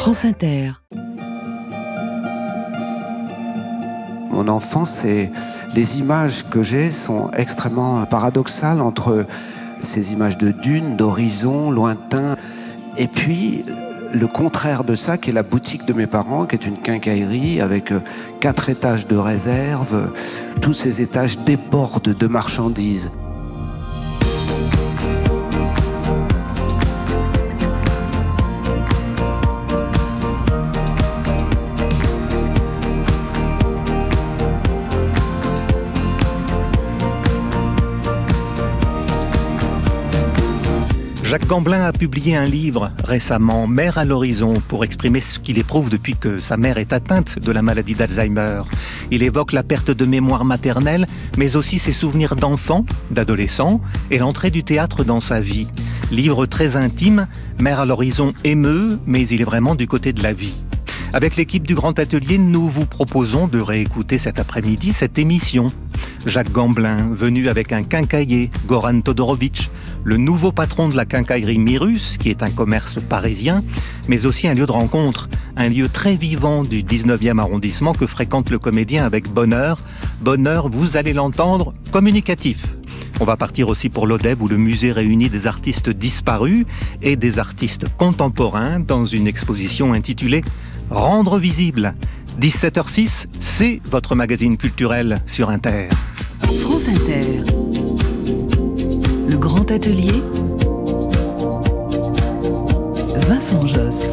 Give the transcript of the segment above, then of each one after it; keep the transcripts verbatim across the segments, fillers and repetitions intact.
France Inter. Mon enfance, et les images que j'ai sont extrêmement paradoxales entre ces images de dunes, d'horizons lointains, et puis le contraire de ça, qui est la boutique de mes parents, qui est une quincaillerie avec quatre étages de réserve. Tous ces étages débordent de marchandises. Jacques Gamblin a publié un livre récemment, Mère à l'horizon, pour exprimer ce qu'il éprouve depuis que sa mère est atteinte de la maladie d'Alzheimer. Il évoque la perte de mémoire maternelle, mais aussi ses souvenirs d'enfant, d'adolescent, et l'entrée du théâtre dans sa vie. Livre très intime, Mère à l'horizon émeut, mais il est vraiment du côté de la vie. Avec l'équipe du Grand Atelier, nous vous proposons de réécouter cet après-midi cette émission. Jacques Gamblin, venu avec un quincaillier, Goran Todorovic, le nouveau patron de la quincaillerie Mirus, qui est un commerce parisien, mais aussi un lieu de rencontre, un lieu très vivant du dix-neuvième arrondissement que fréquente le comédien avec bonheur. Bonheur, vous allez l'entendre, communicatif. On va partir aussi pour l'Odeb, où le musée réunit des artistes disparus et des artistes contemporains dans une exposition intitulée « Rendre visible ». dix-sept heures six, c'est votre magazine culturel sur Inter. France Inter. Le Grand Atelier. Vincent Josse.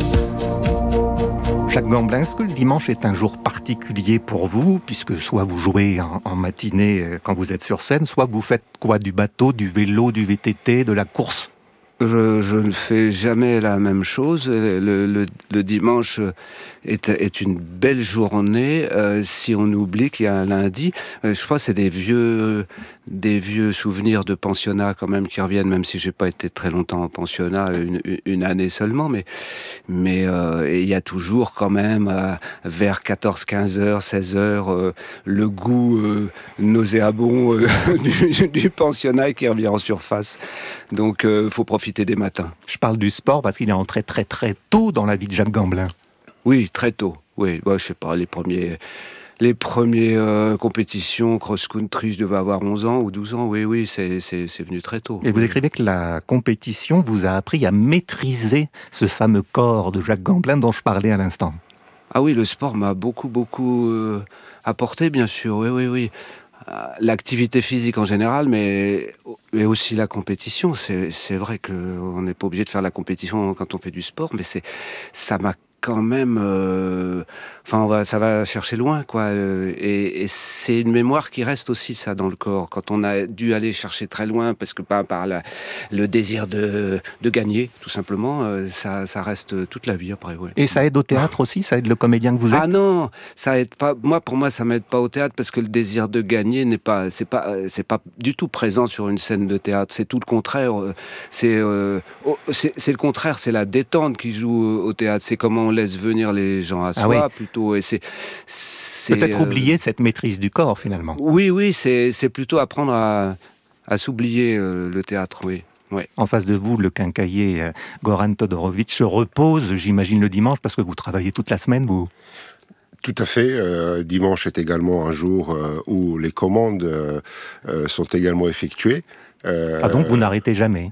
Jacques Gamblin, est-ce que le dimanche est un jour particulier pour vous, puisque soit vous jouez en, en matinée quand vous êtes sur scène, soit vous faites quoi, du bateau, du vélo, du V T T, de la course ? Je, je ne fais jamais la même chose. Le, le, le dimanche est, est une belle journée. Euh, si on oublie qu'il y a un lundi, euh, je crois que c'est des vieux, des vieux souvenirs de pensionnat quand même qui reviennent, même si j'ai pas été très longtemps en pensionnat, une, une année seulement. Mais mais euh, il y a toujours quand même euh, vers quatorze, quinze heures, seize heures, euh, le goût euh, nauséabond euh, du, du pensionnat qui revient en surface. Donc il euh, faut profiter des matins. Je parle du sport parce qu'il est entré très très tôt dans la vie de Jacques Gamblin. Oui, très tôt. Oui, ouais, je sais pas, les premiers, les premières euh, compétitions cross-country, je devais avoir onze ans ou douze ans. Oui, oui, c'est, c'est, c'est venu très tôt. Et vous écrivez que la compétition vous a appris à maîtriser ce fameux corps de Jacques Gamblin dont je parlais à l'instant. Ah oui, le sport m'a beaucoup, beaucoup euh, apporté, bien sûr. Oui, oui, oui. L'activité physique en général, mais, mais aussi la compétition. C'est, c'est vrai qu'on n'est pas obligé de faire la compétition quand on fait du sport, mais c'est, ça m'a quand même... Euh, enfin, on va, ça va chercher loin, quoi. Et, et c'est une mémoire qui reste aussi, ça, dans le corps. Quand on a dû aller chercher très loin, parce que par, par la, le désir de, de gagner, tout simplement, ça, ça reste toute la vie après, ouais. Et ça aide au théâtre aussi? Ça aide le comédien que vous êtes? Ah non, ça aide pas. Moi, pour moi, ça m'aide pas au théâtre, parce que le désir de gagner n'est pas, c'est pas, c'est pas du tout présent sur une scène de théâtre. C'est tout le contraire. C'est, euh, c'est, c'est le contraire. C'est la détente qui joue au théâtre. C'est comment on laisse venir les gens à soi, ah oui. plutôt. Et c'est, c'est peut-être euh... oublier cette maîtrise du corps finalement. Oui, oui, c'est, c'est plutôt apprendre à, à s'oublier euh, le théâtre, oui. Ouais. En face de vous, le quincaillier euh, Goran Todorovic se repose, j'imagine, le dimanche, parce que vous travaillez toute la semaine, vous. Tout à fait. Euh, dimanche est également un jour euh, où les commandes euh, euh, sont également effectuées. Euh, ah donc vous n'arrêtez jamais?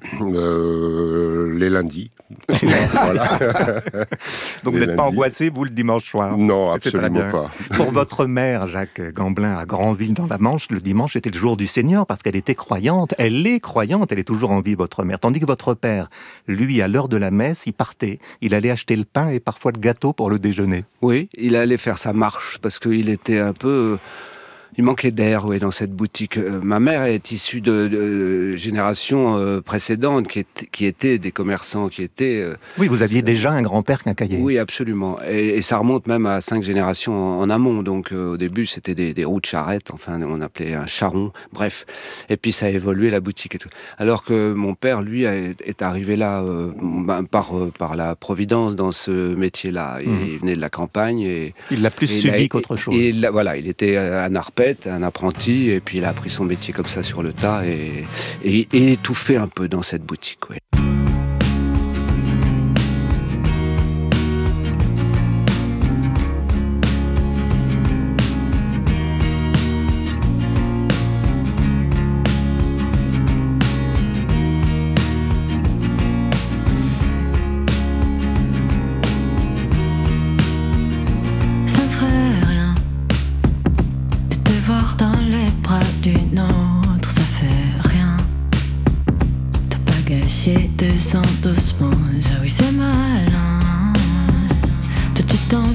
euh, Les lundis. Voilà. Donc les vous n'êtes pas angoissé, vous, le dimanche soir? Non, absolument pas. Pour votre mère, Jacques Gamblin, à Granville, dans la Manche, le dimanche était le jour du Seigneur, parce qu'elle était croyante. Elle est croyante, elle est toujours en vie, votre mère. Tandis que votre père, lui, à l'heure de la messe, il partait. Il allait acheter le pain et parfois le gâteau pour le déjeuner. Oui, il allait faire sa marche, parce qu'il était un peu... Il manquait d'air, oui, dans cette boutique. Euh, ma mère est issue de, de générations euh, précédentes qui, est, qui étaient des commerçants, qui étaient... Euh, oui, vous aviez euh, déjà un grand-père quincaillier. Oui, absolument. Et, et ça remonte même à cinq générations en, en amont. Donc, euh, au début, c'était des, des roues de charrette. Enfin, on appelait un charron. Bref. Et puis, ça a évolué, la boutique et tout. Alors que mon père, lui, est, est arrivé là euh, ben, par, euh, par la providence dans ce métier-là. Mmh. Il venait de la campagne. Et, il l'a plus et subi il a, qu'autre chose. Et, et, voilà, il était un arpète, un apprenti, et puis il a appris son métier comme ça sur le tas et, et, et étouffé un peu dans cette boutique. Ouais.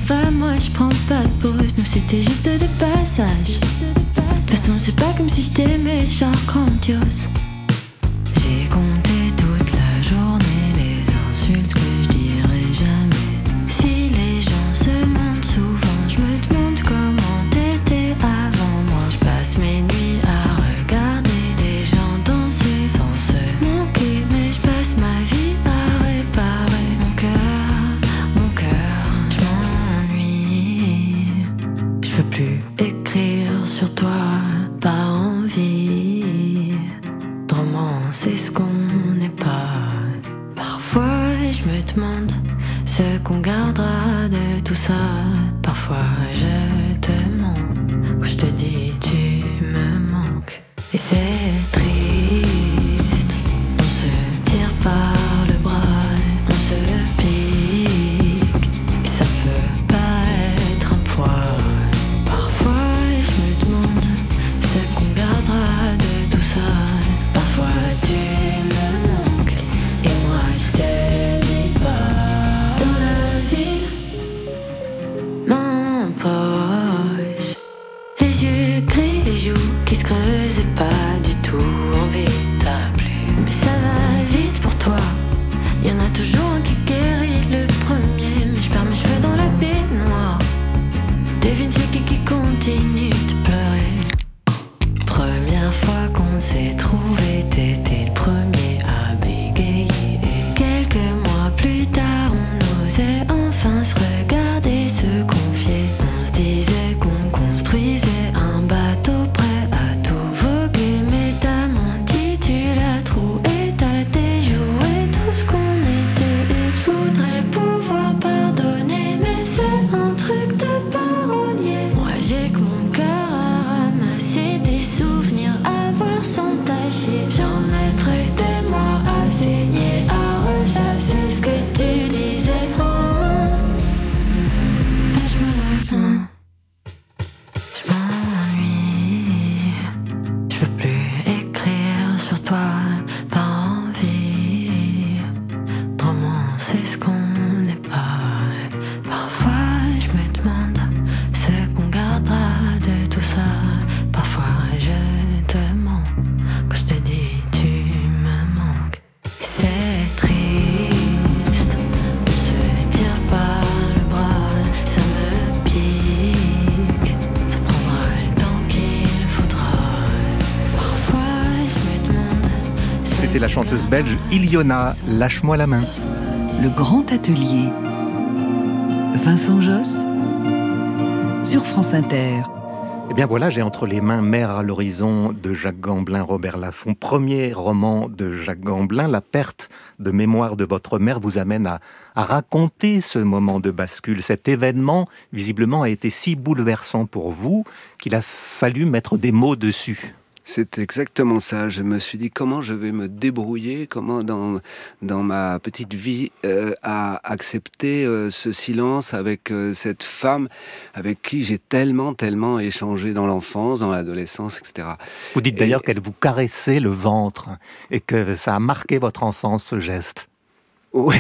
va, moi je prends pas de pause. Nous c'était juste des passages. De toute façon c'est pas comme si je t'aimais, genre grandiose. J'ai compté toute la journée les insultes que je dirais jamais. Si les gens se mentent souvent, je me demande comment t'étais avant moi. Je passe mes nuits à regarder des gens danser sans se manquer, mais je passe ma vie à réparer mon cœur, mon cœur. Je m'ennuie, je veux plus écrire sur toi, pas envie de romancer ce qu'on n'est pas. Parfois je me demande ce qu'on gardera de tout ça. Parfois je te mens, ou je te dis tu me manques. Et c'est triste, on se tire par le bras, on se pique, et ça peut pas être un poids. Parfois je me demande ce qu'on gardera de tout ça. Parfois tu me manques, et moi je te dis pas. Dans la ville, mon poche, les yeux gris, les joues qui se creusent et pas du tout envie de t'appeler. Mais ça va vite pour toi, y en a toujours un qui guérit le premier. Mais je perds mes cheveux dans la baignoire, devine c'est qui qui continue de pleurer. Première fois qu'on s'est trouvé, t'étais le premier à bégayer. Et quelques mois plus tard, on osait enfin se regarder, se confier. On se disait qu'on construisait un bateau prêt à tout voguer. Mais t'as menti, tu l'as troué, t'as déjoué tout ce qu'on était. Et je voudrais pouvoir pardonner, mais c'est un truc de parolier. Moi j'ai que mon cœur à ramasser, des souvenirs à voir s'entacher. J'en mettrai des mois à saigner, à ressasser ce que tu disais. Oh. Et je me lève, je m'ennuie, je veux plus écrire sur toi, pas envie de romancer ce qu'on n'est pas. Parfois je me demande ce qu'on gardera de tout ça. Parfois je te mens quand je te dis tu me manques. Et c'est triste, on se tire par le bras, ça me pique, ça prendra le temps qu'il faudra. Parfois je me demande. C'était la chanteuse belge Iliona, Lâche-moi la main. Le grand atelier. Vincent Josse sur France Inter. Eh bien voilà, j'ai entre les mains Mer à l'horizon de Jacques Gamblin, Robert Laffont. Premier roman de Jacques Gamblin, la perte de mémoire de votre mère vous amène à, à raconter ce moment de bascule. Cet événement, visiblement, a été si bouleversant pour vous qu'il a fallu mettre des mots dessus. C'est exactement ça. Je me suis dit comment je vais me débrouiller, comment dans, dans ma petite vie euh, à accepter euh, ce silence avec euh, cette femme avec qui j'ai tellement, tellement échangé dans l'enfance, dans l'adolescence, et cetera. Vous dites d'ailleurs et... qu'elle vous caressait le ventre et que ça a marqué votre enfance, ce geste. Oui.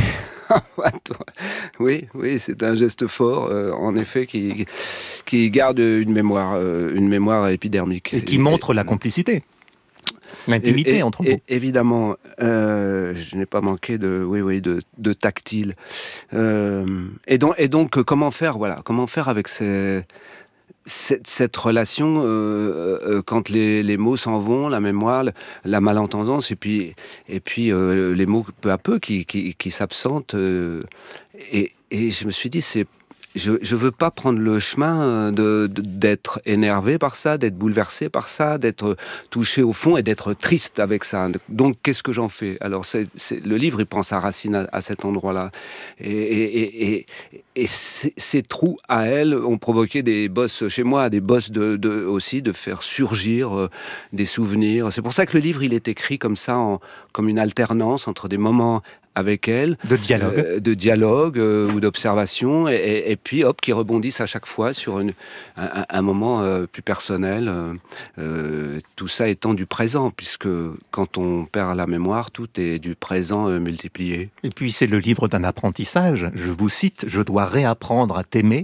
Oui, oui, c'est un geste fort, euh, en effet, qui, qui garde une mémoire, euh, une mémoire épidermique. Et qui montre et, la complicité, l'intimité et, et, entre vous. Évidemment, euh, je n'ai pas manqué de, oui, oui, de, de tactile. Euh, et, donc, et donc, comment faire, voilà, comment faire avec ces... Cette, cette relation, euh, euh, quand les, les mots s'en vont, la mémoire, la malentendance, et puis, et puis euh, les mots peu à peu qui, qui, qui s'absentent. Euh, et, et je me suis dit, c'est, je ne veux pas prendre le chemin de, de, d'être énervé par ça, d'être bouleversé par ça, d'être touché au fond et d'être triste avec ça. Donc, qu'est-ce que j'en fais ? Alors, c'est, c'est, le livre, il prend sa racine à, à cet endroit-là. Et, et, et, et, et ces, ces trous à elle ont provoqué des bosses chez moi, des bosses de, de, aussi de faire surgir euh, des souvenirs. C'est pour ça que le livre, il est écrit comme ça, en, comme une alternance entre des moments avec elle, de dialogue, euh, de dialogue euh, ou d'observation, et, et, et puis hop, qui rebondissent à chaque fois sur une, un, un moment euh, plus personnel. Euh, euh, tout ça étant du présent, puisque quand on perd la mémoire, tout est du présent euh, multiplié. Et puis c'est le livre d'un apprentissage. Je vous cite: je dois réapprendre à t'aimer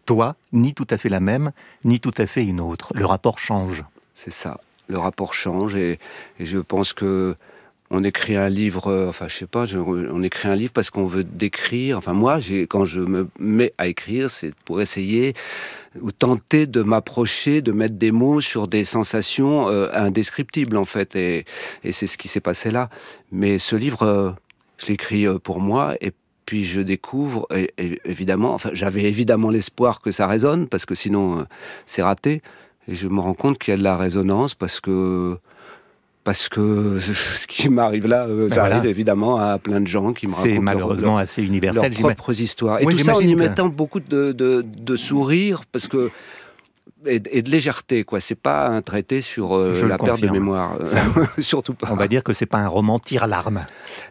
toi, ni tout à fait la même, ni tout à fait une autre. Le rapport change. C'est ça. Le rapport change et, et je pense que on écrit un livre, euh, enfin je sais pas, je, on écrit un livre parce qu'on veut décrire. Enfin moi, j'ai, quand je me mets à écrire, c'est pour essayer ou tenter de m'approcher, de mettre des mots sur des sensations euh, indescriptibles en fait. Et, et c'est ce qui s'est passé là. Mais ce livre, euh, je l'écris euh, pour moi et puis je découvre, et, et, évidemment, enfin j'avais évidemment l'espoir que ça résonne parce que sinon euh, c'est raté. Et je me rends compte qu'il y a de la résonance parce que Parce que ce qui m'arrive là, ben ça voilà. arrive évidemment à plein de gens qui me racontent c'est malheureusement leur, assez universel, leurs propres histoires. Et oui, tout ça en y que... mettant beaucoup de, de, de sourire parce que, et, et de légèreté. Quoi. C'est pas un traité sur euh, la perte de mémoire. Surtout pas. On va dire que c'est pas un roman tire-larme.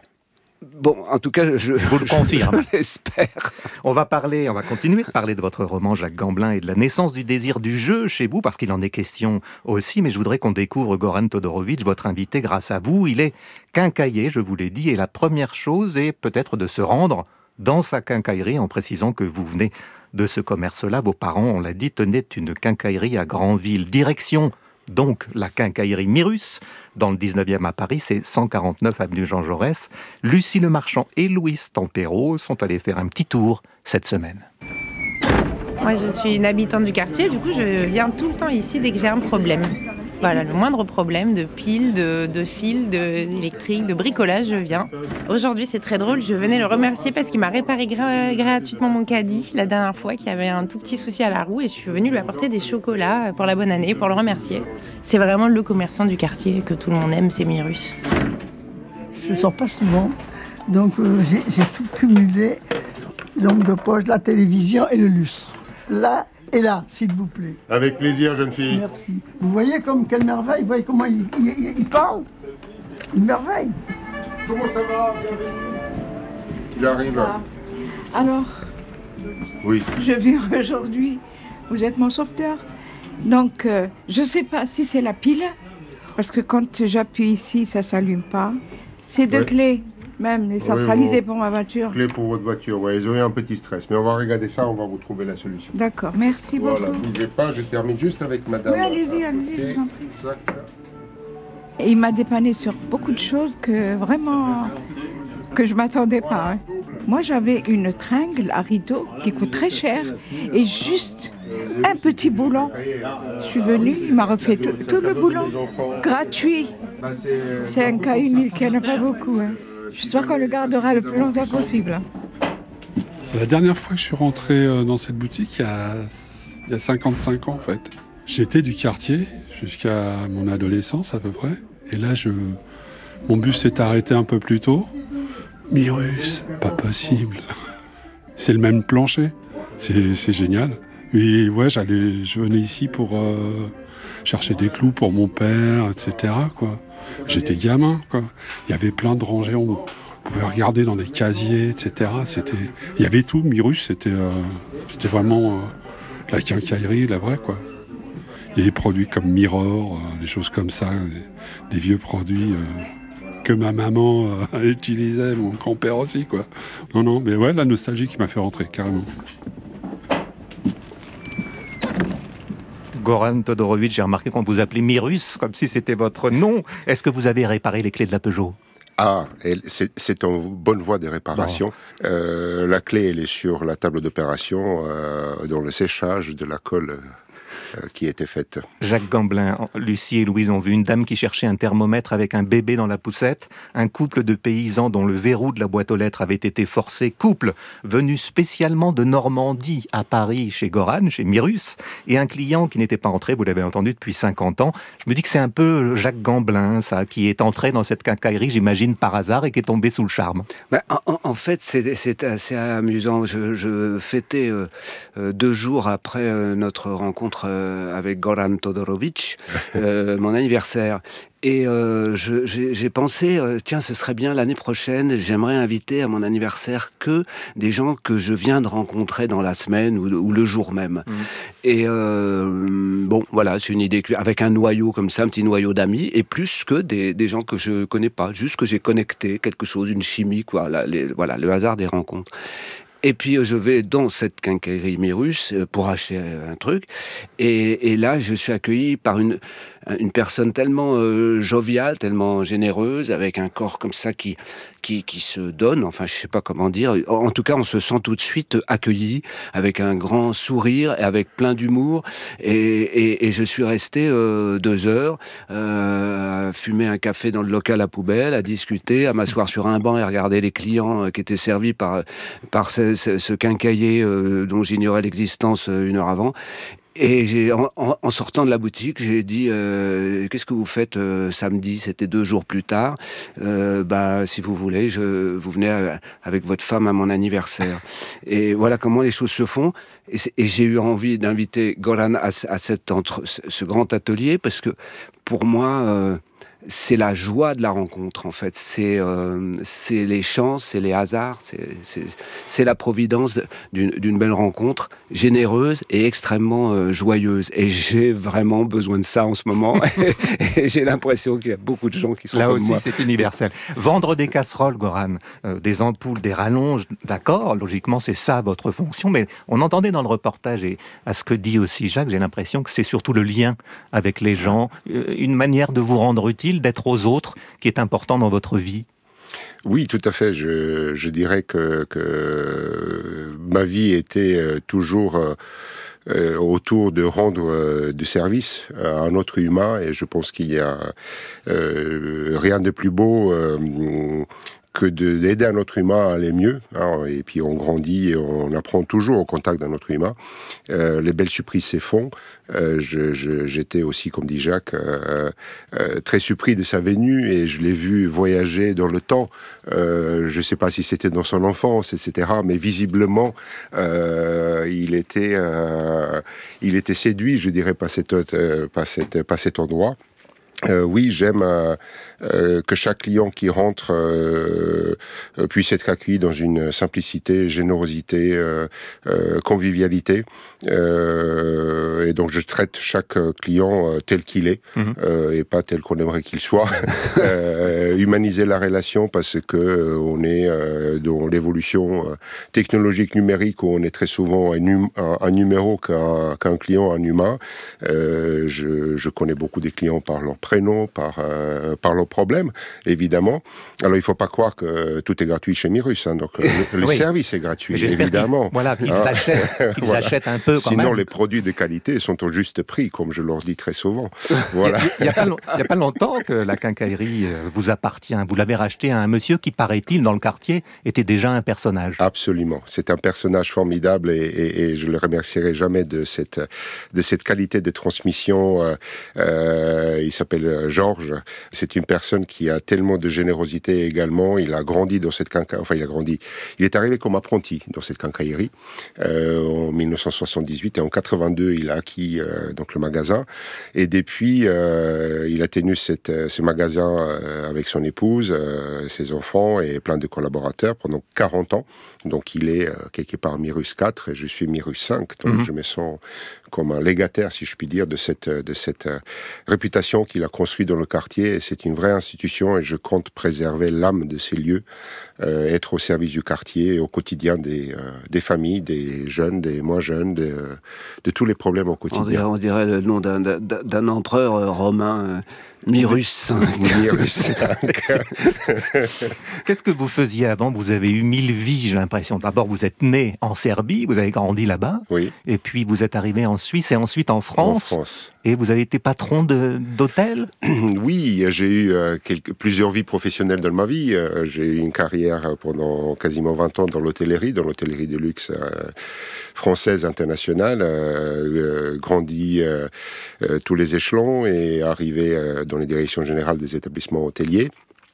Bon, en tout cas, je, je vous le confirme. Je l'espère. On va parler, on va continuer de parler de votre roman Jacques Gamblin et de la naissance du désir du jeu chez vous, parce qu'il en est question aussi. Mais je voudrais qu'on découvre Goran Todorovic, votre invité, grâce à vous. Il est quincailler, je vous l'ai dit, et la première chose est peut-être de se rendre dans sa quincaillerie, en précisant que vous venez de ce commerce-là. Vos parents, on l'a dit, tenaient une quincaillerie à Granville. Direction donc la quincaillerie Mirus, dans le dix-neuvième à Paris, c'est cent quarante-neuf avenue Jean Jaurès. Lucie Lemarchand et Louise Tempero sont allés faire un petit tour cette semaine. Moi, je suis une habitante du quartier, du coup, je viens tout le temps ici dès que j'ai un problème. Voilà, le moindre problème de piles, de, de fils, d'électrique, de bricolage, je viens. Aujourd'hui, c'est très drôle, je venais le remercier parce qu'il m'a réparé gra- gratuitement mon caddie la dernière fois, qui avait un tout petit souci à la roue, et je suis venue lui apporter des chocolats pour la bonne année, pour le remercier. C'est vraiment le commerçant du quartier que tout le monde aime, c'est Mirus. Je ne sors pas souvent, donc euh, j'ai, j'ai tout cumulé, l'ombre de poche, la télévision et le lustre. Là, et là, s'il vous plaît. Avec plaisir, jeune fille. Merci. Vous voyez comme quelle merveille, vous voyez comment il, il, il parle. Une merveille. Comment ça va? J'arrive. Ah. Alors, oui. Je viens aujourd'hui. Vous êtes mon sauveteur. Donc, euh, je ne sais pas si c'est la pile, parce que quand j'appuie ici, ça ne s'allume pas. C'est deux ouais. clés. Même les centralisés oui, pour ma voiture. Clés pour votre voiture, oui. Ils ont eu un petit stress. Mais on va regarder ça, on va vous trouver la solution. D'accord, merci voilà, beaucoup. Voilà, bougez pas, je termine juste avec madame. Oui, allez-y, allez-y, je vous en prie. Et il m'a dépanné sur beaucoup de choses que vraiment, que je ne m'attendais pas. Hein. Moi, j'avais une tringle à rideau qui coûte très cher et juste un petit boulon. Je suis venue, il m'a refait tout, tout le boulon, gratuit. C'est un cas unique, il n'y en a pas beaucoup. Hein. J'espère qu'on le gardera le plus longtemps possible. C'est la dernière fois que je suis rentré dans cette boutique, il y a, il y a cinquante-cinq ans en fait. J'étais du quartier jusqu'à mon adolescence à peu près. Et là, je, mon bus s'est arrêté un peu plus tôt. Mirus, pas possible. C'est le même plancher. C'est, c'est génial. Et ouais, j'allais, je venais ici pour euh, chercher des clous pour mon père, et cetera, quoi. J'étais gamin, quoi. Il y avait plein de rangées, on pouvait regarder dans des casiers, et cetera. C'était, il y avait tout. Mirus, c'était, euh, c'était vraiment euh, la quincaillerie, la vraie, quoi. Il y a des produits comme Mirror, euh, des choses comme ça, des, des vieux produits euh, que ma maman euh, utilisait, mon grand-père aussi, quoi. Non, non, mais ouais, la nostalgie qui m'a fait rentrer, carrément. Goran Todorovic, j'ai remarqué qu'on vous appelait Mirus, comme si c'était votre nom. Est-ce que vous avez réparé les clés de la Peugeot ? Ah, c'est, c'est en bonne voie de réparation. Bon. Euh, la clé, elle est sur la table d'opération, euh, dans le séchage de la colle euh, qui était faite. Jacques Gamblin, Lucie et Louise ont vu une dame qui cherchait un thermomètre avec un bébé dans la poussette, un couple de paysans dont le verrou de la boîte aux lettres avait été forcé, couple venu spécialement de Normandie à Paris chez Goran, chez Mirus, et un client qui n'était pas entré, vous l'avez entendu, depuis cinquante ans. Je me dis que c'est un peu Jacques Gamblin, ça, qui est entré dans cette quincaillerie, j'imagine, par hasard, et qui est tombé sous le charme. Bah, en, en fait, c'est, c'est assez amusant. Je, je fêtais euh, euh, deux jours après euh, notre rencontre euh, avec Goran Todorovic, euh, mon anniversaire. Et euh, je, j'ai, j'ai pensé, euh, tiens, ce serait bien l'année prochaine, j'aimerais inviter à mon anniversaire que des gens que je viens de rencontrer dans la semaine ou, ou le jour même. Mmh. Et euh, bon, voilà, c'est une idée avec un noyau comme ça, un petit noyau d'amis, et plus que des, des gens que je connais pas, juste que j'ai connecté quelque chose, une chimie, quoi. Là, les, voilà, le hasard des rencontres. Et puis je vais dans cette quincaillerie Mirus pour acheter un truc. Et, et là, je suis accueilli par une, une personne tellement euh, joviale, tellement généreuse, avec un corps comme ça qui, qui, qui se donne. Enfin, je sais pas comment dire. En tout cas, on se sent tout de suite accueilli, avec un grand sourire et avec plein d'humour. Et, et, et je suis resté euh, deux heures euh, à fumer un café dans le local à poubelle, à discuter, à m'asseoir sur un banc et regarder les clients qui étaient servis par, par ce, ce, ce quincailler euh, dont j'ignorais l'existence une heure avant. Et j'ai, en, en sortant de la boutique, j'ai dit euh, qu'est-ce que vous faites euh, samedi? C'était deux jours plus tard. Euh, bah, si vous voulez, je, vous venez à, avec votre femme à mon anniversaire. Et voilà comment les choses se font. Et, et j'ai eu envie d'inviter Goran à, à cet entre, ce grand atelier parce que pour moi, euh, c'est la joie de la rencontre, en fait. C'est, euh, c'est les chances, c'est les hasards, c'est, c'est, c'est la providence d'une, d'une belle rencontre, généreuse et extrêmement euh, joyeuse. Et j'ai vraiment besoin de ça en ce moment. Et j'ai l'impression qu'il y a beaucoup de gens qui sont là comme aussi, moi. c'est universel. Vendre des casseroles, Goran, euh, des ampoules, des rallonges, d'accord, logiquement, c'est ça votre fonction. Mais on entendait dans le reportage, et à ce que dit aussi Jacques, j'ai l'impression que c'est surtout le lien avec les gens, euh, une manière de vous rendre utile, d'être aux autres, qui est important dans votre vie. Oui, tout à fait. Je, je dirais que, que ma vie était toujours euh, autour de rendre euh, du service à un autre humain, et je pense qu'il y a euh, rien de plus beau euh, que de, d'aider un autre humain à aller mieux. Hein, et puis on grandit et on apprend toujours au contact d'un autre humain. Euh, les belles surprises se font. Euh, je, je, j'étais aussi, comme dit Jacques, euh, euh, très surpris de sa venue, et je l'ai vu voyager dans le temps. Euh, je ne sais pas si c'était dans son enfance, et cetera. Mais visiblement, euh, il était, euh, il était séduit, je dirais, par, cette, euh, par, cette, par cet endroit. Euh, oui, j'aime euh, euh, que chaque client qui rentre euh, euh, puisse être accueilli dans une simplicité, générosité, euh, euh, convivialité. Euh, et donc, je traite chaque client euh, tel qu'il est, mmh. euh, et pas tel qu'on aimerait qu'il soit. euh, humaniser la relation, parce que euh, on est euh, dans l'évolution euh, technologique numérique, où on est très souvent un, hum, un, un numéro qu'un, qu'un client, un humain. Euh, je, je connais beaucoup des clients par leur prénom, par, euh, par leurs problèmes, évidemment. Alors, il ne faut pas croire que tout est gratuit chez Mirus. Hein, donc, le, le oui. service est gratuit, évidemment. Qu'ils, voilà, qu'ils, hein achètent, qu'ils voilà. achètent un peu, quand Sinon, même. les produits de qualité sont au juste prix, comme je leur dis très souvent. Voilà. Il n'y a, a pas longtemps que la quincaillerie vous appartient. Vous l'avez racheté à un monsieur qui, paraît-il, dans le quartier, était déjà un personnage. Absolument. C'est un personnage formidable, et, et, et je ne le remercierai jamais de cette, de cette qualité de transmission. Euh, euh, il s'appelle Georges. C'est une personne qui a tellement de générosité également. Il a grandi dans cette quincaillerie. Enfin, il a grandi. Il est arrivé comme apprenti dans cette quincaillerie euh, en dix-neuf cent soixante-dix-huit, et en quatre-vingt-deux, il a acquis euh, donc le magasin. Et depuis, euh, il a tenu cette, ce magasin euh, avec son épouse, euh, ses enfants et plein de collaborateurs pendant quarante ans. Donc, il est euh, quelque part Mirus quatre et je suis Mirus cinq. Donc, mm-hmm. je me sens comme un légataire, si je puis dire, de cette, de cette euh, réputation qu'il a construite dans le quartier. Et c'est une vraie institution, et je compte préserver l'âme de ces lieux, euh, être au service du quartier et au quotidien des, euh, des familles, des jeunes, des moins jeunes, de, de tous les problèmes au quotidien. On dirait, on dirait le nom d'un, d'un, d'un empereur euh, romain, euh, Mirus cinq. Mirus cinq. Qu'est-ce que vous faisiez avant? Vous avez eu mille vies, j'ai l'impression. D'abord, vous êtes né en Serbie, vous avez grandi là-bas, oui. Et puis vous êtes arrivé en Suisse et ensuite en France. En France. Et vous avez été patron de, d'hôtel? Oui, j'ai eu euh, quelques, plusieurs vies professionnelles dans ma vie. Euh, j'ai eu une carrière pendant quasiment vingt ans dans l'hôtellerie, dans l'hôtellerie de luxe euh, française internationale, euh, euh, grandi euh, euh, tous les échelons et arrivé euh, dans les directions générales des établissements hôteliers.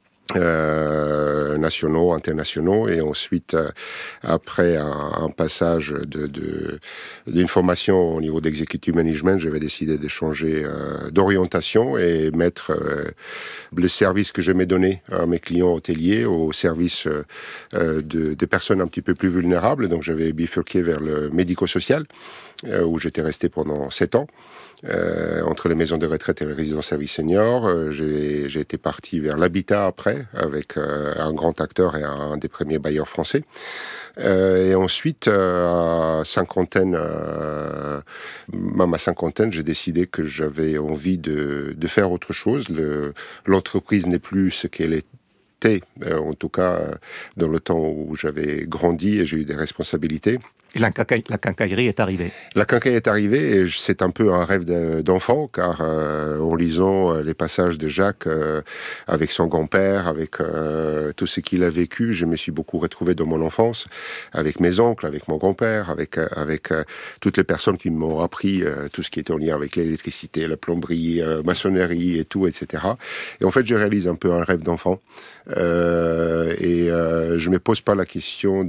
Euh, nationaux, internationaux, et ensuite, euh, après un, un passage de, de, d'une formation au niveau d'executive management, j'avais décidé de changer euh, d'orientation et mettre euh, le service que j'aimais donner à mes clients hôteliers au service euh, de, de personnes un petit peu plus vulnérables. Donc j'avais bifurqué vers le médico-social, euh, où j'étais resté pendant sept ans. Euh, entre les maisons de retraite et les résidences services seniors, euh, j'ai, j'ai été parti vers l'habitat après, Français, avec euh, un grand acteur et un des premiers bailleurs français. Euh, et ensuite, euh, à cinquantaine, euh, même à cinquantaine, j'ai décidé que j'avais envie de, de faire autre chose. Le, l'entreprise n'est plus ce qu'elle était, euh, en tout cas euh, dans le temps où j'avais grandi et j'ai eu des responsabilités. Et la, quinca- la quincaillerie est arrivée. La quincaillerie est arrivée et c'est un peu un rêve de, d'enfant, car euh, en lisant les passages de Jacques euh, avec son grand-père, avec euh, tout ce qu'il a vécu, je me suis beaucoup retrouvé dans mon enfance, avec mes oncles, avec mon grand-père, avec, euh, avec euh, toutes les personnes qui m'ont appris euh, tout ce qui était en lien avec l'électricité, la plomberie, euh, maçonnerie et tout, et cetera. Et en fait, je réalise un peu un rêve d'enfant. Euh, et euh, je me pose pas la question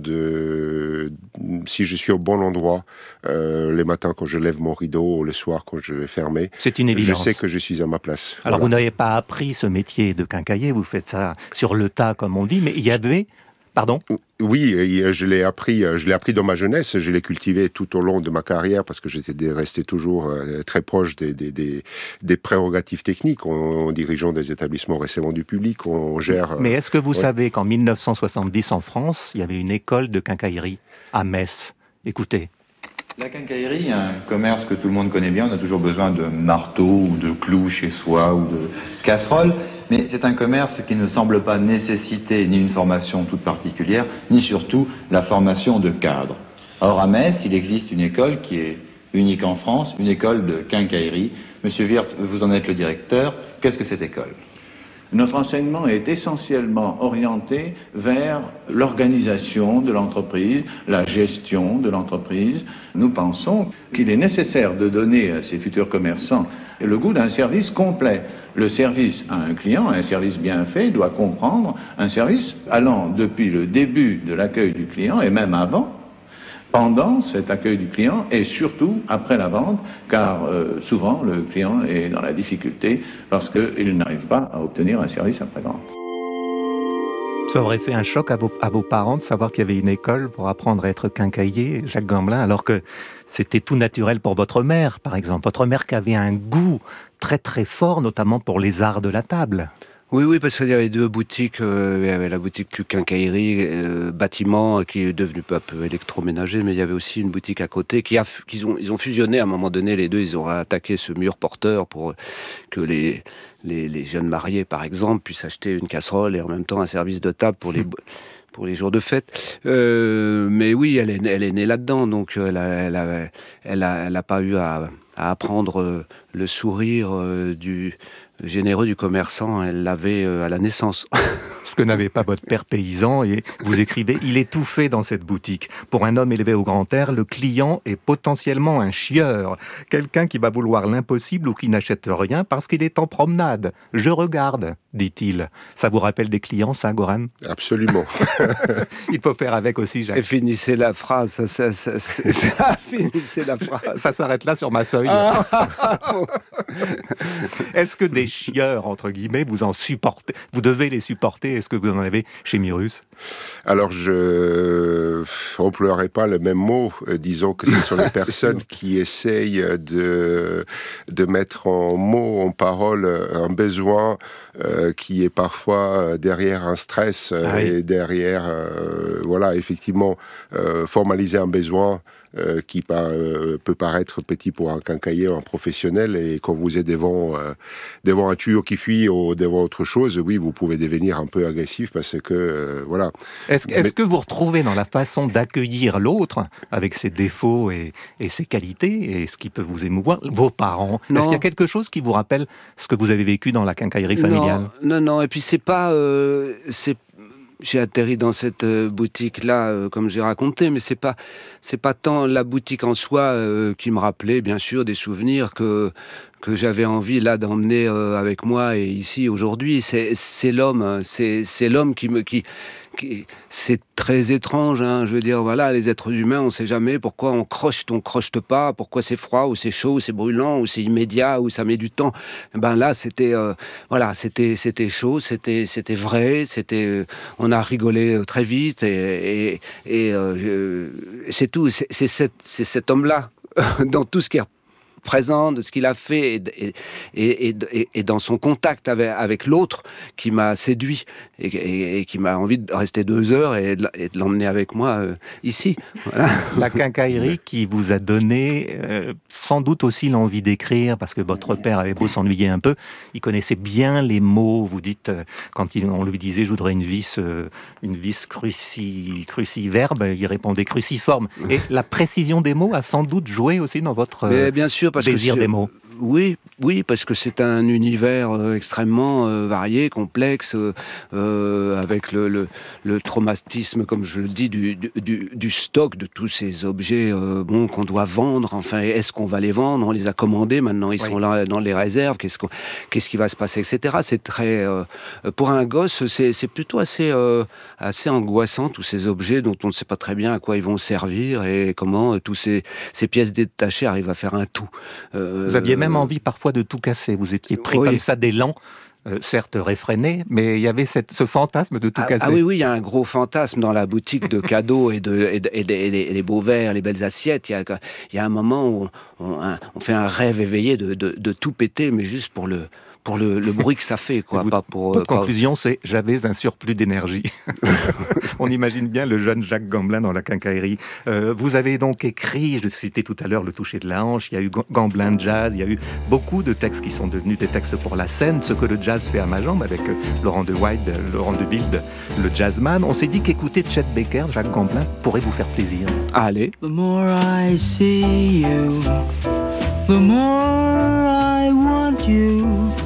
de si je suis au bon endroit euh, les matins quand je lève mon rideau ou le soir quand je vais fermer. C'est une évidence. Je sais que je suis à ma place. Alors voilà. Vous n'avez pas appris ce métier de quincailler, vous faites ça sur le tas comme on dit, mais il y avait... Pardon ? Oui, je l'ai appris, je l'ai appris dans ma jeunesse, je l'ai cultivé tout au long de ma carrière parce que j'étais resté toujours très proche des, des, des, des prérogatives techniques en, en dirigeant des établissements recevant du public, on gère... Mais est-ce que vous ouais. savez qu'en dix-neuf cent soixante-dix en France, il y avait une école de quincaillerie à Metz ? Écoutez. La quincaillerie, un commerce que tout le monde connaît bien, on a toujours besoin de marteaux ou de clous chez soi ou de casseroles, mais c'est un commerce qui ne semble pas nécessiter ni une formation toute particulière, ni surtout la formation de cadre. Or à Metz, il existe une école qui est unique en France, une école de quincaillerie. Monsieur Wirth, vous en êtes le directeur, qu'est-ce que cette école ? Notre enseignement est essentiellement orienté vers l'organisation de l'entreprise, la gestion de l'entreprise. Nous pensons qu'il est nécessaire de donner à ces futurs commerçants le goût d'un service complet. Le service à un client, un service bien fait, doit comprendre un service allant depuis le début de l'accueil du client et même avant, pendant cet accueil du client et surtout après la vente, car euh, souvent le client est dans la difficulté lorsqu'il n'arrive pas à obtenir un service après-vente. Ça aurait fait un choc à vos, à vos parents de savoir qu'il y avait une école pour apprendre à être quincailler, Jacques Gamblin, alors que c'était tout naturel pour votre mère, par exemple. Votre mère qui avait un goût très très fort, notamment pour les arts de la table. Oui, oui, parce qu'il y avait deux boutiques. Euh, il y avait la boutique quincaillerie, euh, bâtiment, qui est devenue peu à peu électroménager, mais il y avait aussi une boutique à côté qui a, qu'ils ont, ils ont fusionné à un moment donné, les deux, ils ont attaqué ce mur porteur pour que les, les, les jeunes mariés, par exemple, puissent acheter une casserole et en même temps un service de table pour les... pour les jours de fête. Euh, mais oui, elle est, elle est née là-dedans, donc elle a, elle a, elle a, elle a pas eu à, à apprendre le sourire euh, du généreux du commerçant, elle l'avait euh, à la naissance. Ce que n'avait pas votre père paysan, et vous écrivez « Il est tout fait dans cette boutique. Pour un homme élevé au grand air, le client est potentiellement un chieur, quelqu'un qui va vouloir l'impossible ou qui n'achète rien parce qu'il est en promenade. Je regarde, dit-il. » Ça vous rappelle des clients, ça, Goran ? Absolument. Il faut faire avec aussi, Jacques. Et finissez la phrase, ça, ça, ça, ça, ça finissez la phrase. Ça s'arrête là sur ma feuille. Ah. Est-ce que des chieurs, entre guillemets, vous en supportez ? Vous devez les supporter. Est-ce que vous en avez chez Mirus ? Alors, je n'emploierai pas le même mot. Euh, disons que ce sont les personnes qui essayent de, de mettre en mots, en paroles, un besoin euh, qui est parfois derrière un stress euh, ah oui. et derrière, euh, voilà, effectivement, euh, formaliser un besoin Euh, qui par, euh, peut paraître petit pour un quincailler, un professionnel, et quand vous êtes devant, euh, devant un tuyau qui fuit ou devant autre chose, oui, vous pouvez devenir un peu agressif parce que, euh, voilà. Est-ce, est-ce Mais... que vous retrouvez dans la façon d'accueillir l'autre, avec ses défauts et, et ses qualités, et ce qui peut vous émouvoir, vos parents ? Non. Est-ce qu'il y a quelque chose qui vous rappelle ce que vous avez vécu dans la quincaillerie familiale ? Non, non, non, et puis c'est pas... Euh, c'est J'ai atterri dans cette euh, boutique-là, euh, comme j'ai raconté, mais c'est pas, c'est pas tant la boutique en soi euh, qui me rappelait, bien sûr, des souvenirs que que j'avais envie là d'emmener euh, avec moi et ici aujourd'hui. C'est, c'est l'homme, hein, c'est, c'est l'homme qui me, qui, qui, c'est très étrange, hein, je veux dire, voilà, les êtres humains, on sait jamais pourquoi on crochete, on crochete pas, pourquoi c'est froid ou c'est chaud, ou c'est brûlant ou c'est immédiat ou ça met du temps. Ben là, c'était, euh, voilà, c'était, c'était chaud, c'était, c'était vrai, c'était, euh, on a rigolé très vite et, et, et euh, c'est tout. C'est, c'est, cet, c'est cet homme-là dans tout ce qui est présent, de ce qu'il a fait, et, et, et, et, et dans son contact avec, avec l'autre, qui m'a séduit et, et, et qui m'a envie de rester deux heures et de, et de l'emmener avec moi euh, ici. Voilà. La quincaillerie qui vous a donné euh, sans doute aussi l'envie d'écrire, parce que votre père avait beau s'ennuyer un peu, il connaissait bien les mots. Vous dites, euh, quand il, on lui disait « je voudrais une vis, euh, une vis cruci, cruciverbe », il répondait « cruciforme ». Et la précision des mots a sans doute joué aussi dans votre euh, Mais bien sûr, parce désir que des mots. Oui, oui, parce que c'est un univers euh, extrêmement euh, varié, complexe, euh, euh, avec le, le, le traumatisme, comme je le dis, du, du, du stock de tous ces objets euh, bon, qu'on doit vendre. Enfin, est-ce qu'on va les vendre? On les a commandés, maintenant ils oui. sont là dans les réserves. Qu'est-ce, qu'on, qu'est-ce qui va se passer, et cetera. C'est très, euh, pour un gosse, c'est, c'est plutôt assez, euh, assez angoissant, tous ces objets dont on ne sait pas très bien à quoi ils vont servir et comment euh, tous ces, ces pièces détachées arrivent à faire un tout. Euh, Vous aviez même envie parfois de tout casser. Vous étiez pris oui. comme ça d'élan, euh, certes réfréné, mais il y avait cette, ce fantasme de tout ah, casser. Ah oui, oui, il y a un gros fantasme dans la boutique de cadeaux et, de, et, de, et, de, et, les, et les beaux verres, les belles assiettes. Il y a, il y a un moment où on, on, on fait un rêve éveillé de, de, de tout péter, mais juste pour le... pour le, le bruit que ça fait, quoi. Vous, pas pour. Votre pas... conclusion, c'est j'avais un surplus d'énergie. On imagine bien le jeune Jacques Gamblin dans la quincaillerie. Euh, vous avez donc écrit, je citais tout à l'heure Le toucher de la hanche. Il y a eu Gamblin Jazz. Il y a eu beaucoup de textes qui sont devenus des textes pour la scène. Ce que le jazz fait à ma jambe avec Laurent de Wild, Laurent de Wild, le jazzman. On s'est dit qu'écouter Chet Baker, Jacques Gamblin, pourrait vous faire plaisir. Ah, allez. The more I see you, the more I want you.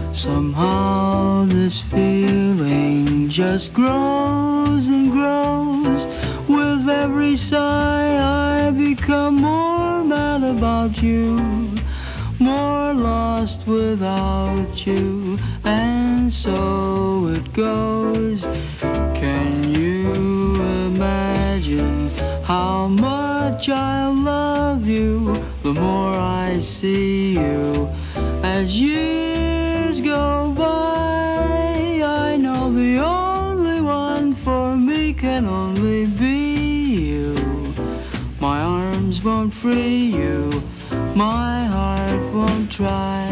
Somehow this feeling just grows and grows. With every sigh I become more mad about you, more lost without you, and so it goes. Can you imagine how much I love you? The more I see you as years go by, I know the only one for me can only be you. My arms won't free you, my heart won't try.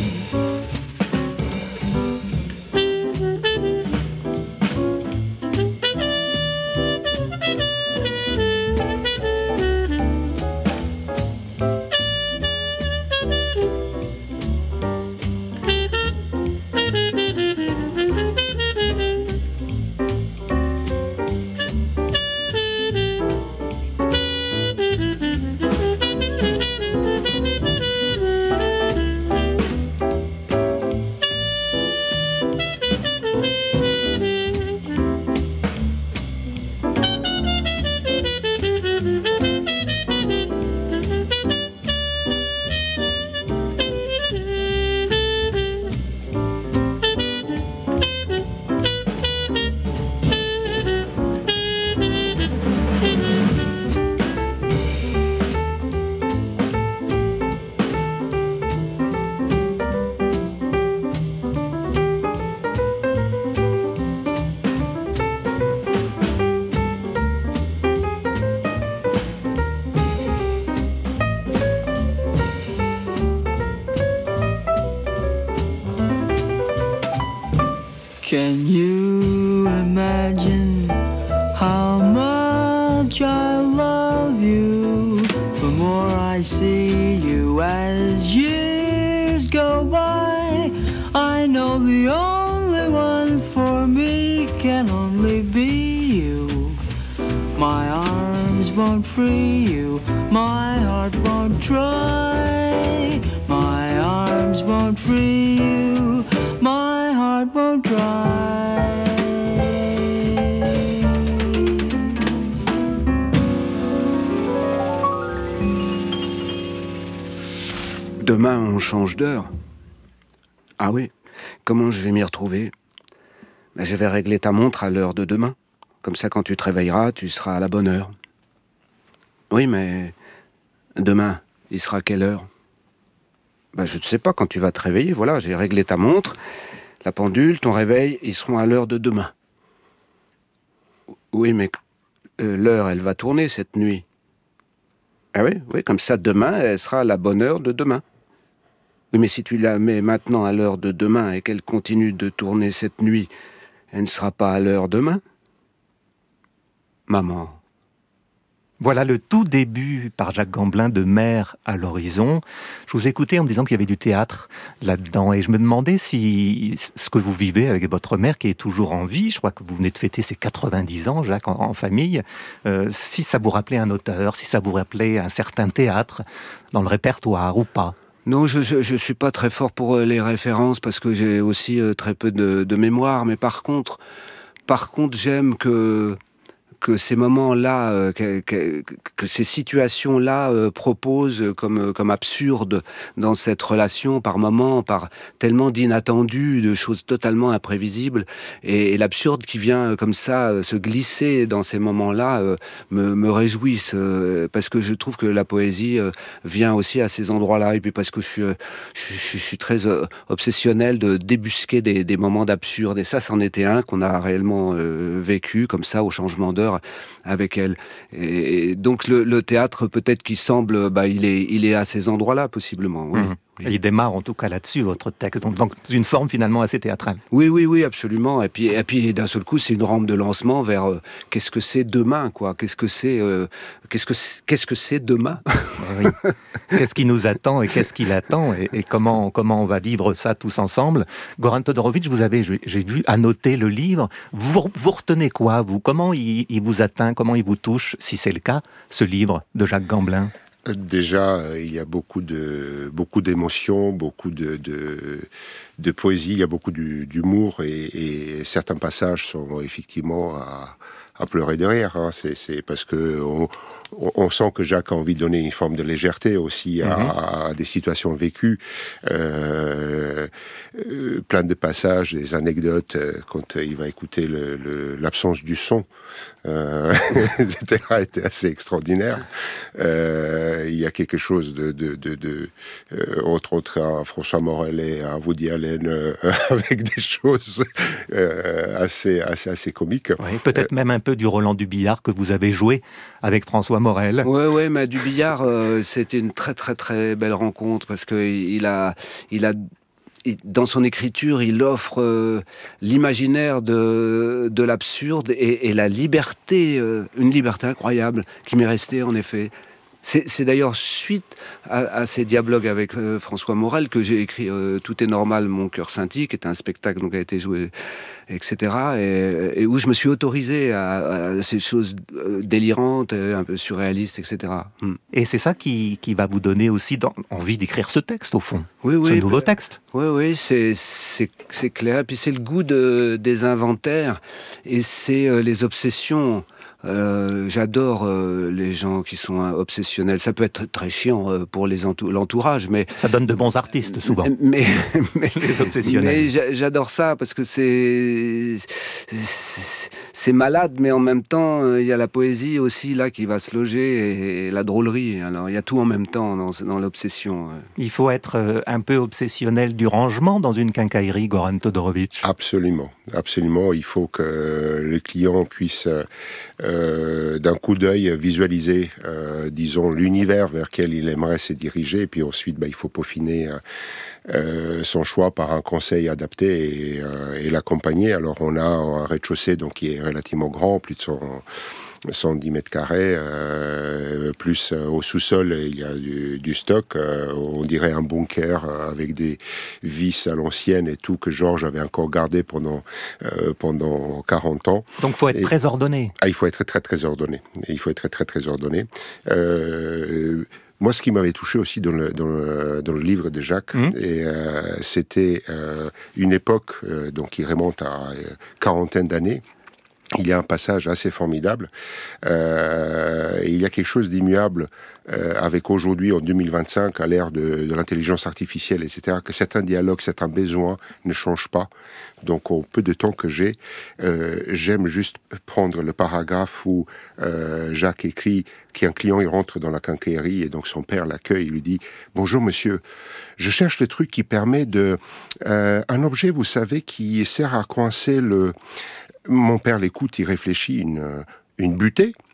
Can you imagine how much I love you? The more I see you as years go by, I know the only one for me can only be you. My arms won't free you, my heart won't try. My arms won't free you, my heart won't try. Demain, on change d'heure. Ah oui, comment je vais m'y retrouver? Ben, je vais régler ta montre à l'heure de demain. Comme ça, quand tu te réveilleras, tu seras à la bonne heure. Oui, mais demain, il sera quelle heure? Ben, je ne sais pas, quand tu vas te réveiller, voilà, j'ai réglé ta montre, la pendule, ton réveil, ils seront à l'heure de demain. Oui, mais euh, l'heure, elle va tourner cette nuit. Ah oui, oui, comme ça, demain, elle sera à la bonne heure de demain. Oui, mais si tu la mets maintenant à l'heure de demain et qu'elle continue de tourner cette nuit, elle ne sera pas à l'heure demain. Maman. Voilà le tout début par Jacques Gamblin de Mer à l'horizon. Je vous écoutais en me disant qu'il y avait du théâtre là-dedans et je me demandais si ce que vous vivez avec votre mère qui est toujours en vie, je crois que vous venez de fêter ses quatre-vingt-dix ans, Jacques, en, en famille, euh, si ça vous rappelait un auteur, si ça vous rappelait un certain théâtre dans le répertoire ou pas. Non, je ne suis pas très fort pour les références parce que j'ai aussi euh, très peu de, de mémoire, mais par contre, par contre j'aime que... que ces moments-là, euh, que, que, que ces situations-là euh, proposent comme, comme absurdes dans cette relation par moments, par tellement d'inattendus, de choses totalement imprévisibles. Et, et l'absurde qui vient comme ça euh, se glisser dans ces moments-là euh, me, me réjouissent, euh, parce que je trouve que la poésie euh, vient aussi à ces endroits-là. Et puis parce que je suis, euh, je, je suis très euh, obsessionnel de débusquer des, des moments d'absurde. Et ça, c'en était un qu'on a réellement euh, vécu comme ça au changement d'heure avec elle. Et donc le, le théâtre, peut-être qu'il semble, bah, il est, il est à ces endroits-là, possiblement. Oui. Mmh. Oui. Il démarre en tout cas là-dessus, votre texte, donc, donc une forme finalement assez théâtrale. Oui, oui, oui, absolument. Et puis, et puis d'un seul coup, c'est une rampe de lancement vers euh, qu'est-ce que c'est demain, quoi. Qu'est-ce que c'est, euh, qu'est-ce que c'est, qu'est-ce que c'est demain. Oui. Qu'est-ce qui nous attend et qu'est-ce qui l'attend et, et comment, comment on va vivre ça tous ensemble. Goran Todorovic, vous avez, j'ai vu, annoté le livre. Vous, vous retenez quoi, vous? Comment il, il vous atteint, comment il vous touche, si c'est le cas, ce livre de Jacques Gamblin? Déjà, il y a beaucoup de beaucoup d'émotions, beaucoup de, de de poésie, il y a beaucoup d'humour et, et certains passages sont effectivement à, à pleurer de rire. Hein. C'est, c'est parce que on, on sent que Jacques a envie de donner une forme de légèreté aussi à, mm-hmm. à des situations vécues. Euh, euh, plein de passages, des anecdotes euh, quand il va écouter le, le, l'absence du son, euh, et cetera, était assez extraordinaire. Euh, il y a quelque chose de, de, de, de euh, autre autre à François Morel et à Woody Allen euh, avec des choses euh, assez assez assez comiques. Oui, peut-être euh, même un peu du Roland Dubillard que vous avez joué avec François Morel. Oui, oui, mais Dubillard, euh, c'était une très très très belle rencontre parce que il a il a dans son écriture, il offre euh, l'imaginaire de, de l'absurde et, et la liberté, euh, une liberté incroyable qui m'est restée en effet. C'est, c'est d'ailleurs suite à, à ces dialogues avec euh, François Morel que j'ai écrit euh, Tout est normal, mon cœur scintille, qui est un spectacle donc, qui a été joué, et cetera. Et, et où je me suis autorisé à, à ces choses euh, délirantes, un peu surréalistes, et cetera. Mm. Et c'est ça qui, qui va vous donner aussi dans, envie d'écrire ce texte, au fond. Oui, oui. Ce nouveau texte. Oui, oui, c'est, c'est, c'est clair. Puis c'est le goût de, des inventaires et c'est euh, les obsessions. Euh, j'adore euh, les gens qui sont euh, obsessionnels. Ça peut être très chiant euh, pour les entou- l'entourage, mais ça donne de bons artistes souvent. Mais, mais les obsessionnels. Mais j'adore ça parce que c'est, c'est c'est malade, mais en même temps il euh, y a la poésie aussi là qui va se loger et, et la drôlerie. Alors il y a tout en même temps dans, dans l'obsession. Il faut être euh, un peu obsessionnel du rangement dans une quincaillerie, Goran Todorovic. Absolument, absolument. Il faut que le client puisse euh, Euh, d'un coup d'œil visualiser, euh, disons, l'univers vers lequel il aimerait se diriger, et puis ensuite, bah, il faut peaufiner euh, euh, son choix par un conseil adapté et, euh, et l'accompagner. Alors, on a un rez-de-chaussée donc, qui est relativement grand, plus de cent dix mètres carrés, euh, plus euh, au sous-sol, il y a du, du stock, euh, on dirait un bunker euh, avec des vis à l'ancienne et tout, que Georges avait encore gardé pendant, euh, pendant quarante ans. Donc il faut être et, très ordonné. Ah, il faut être très très ordonné. Et il faut être très très très ordonné. Euh, Moi, ce qui m'avait touché aussi dans le, dans le, dans le livre de Jacques, mmh. et, euh, c'était euh, une époque euh, donc, qui remonte à euh, quarantaine d'années. Il y a un passage assez formidable. Euh, et il y a quelque chose d'immuable euh, avec aujourd'hui, en deux mille vingt-cinq, à l'ère de, de l'intelligence artificielle, et cetera, que certains dialogues, certains besoins ne changent pas. Donc, au peu de temps que j'ai, euh, j'aime juste prendre le paragraphe où euh, Jacques écrit qu'un client il rentre dans la quincaillerie et donc son père l'accueille, il lui dit « Bonjour monsieur, je cherche le truc qui permet de... Euh, un objet, vous savez, qui sert à coincer le... » Mon père l'écoute, il réfléchit, une, une butée.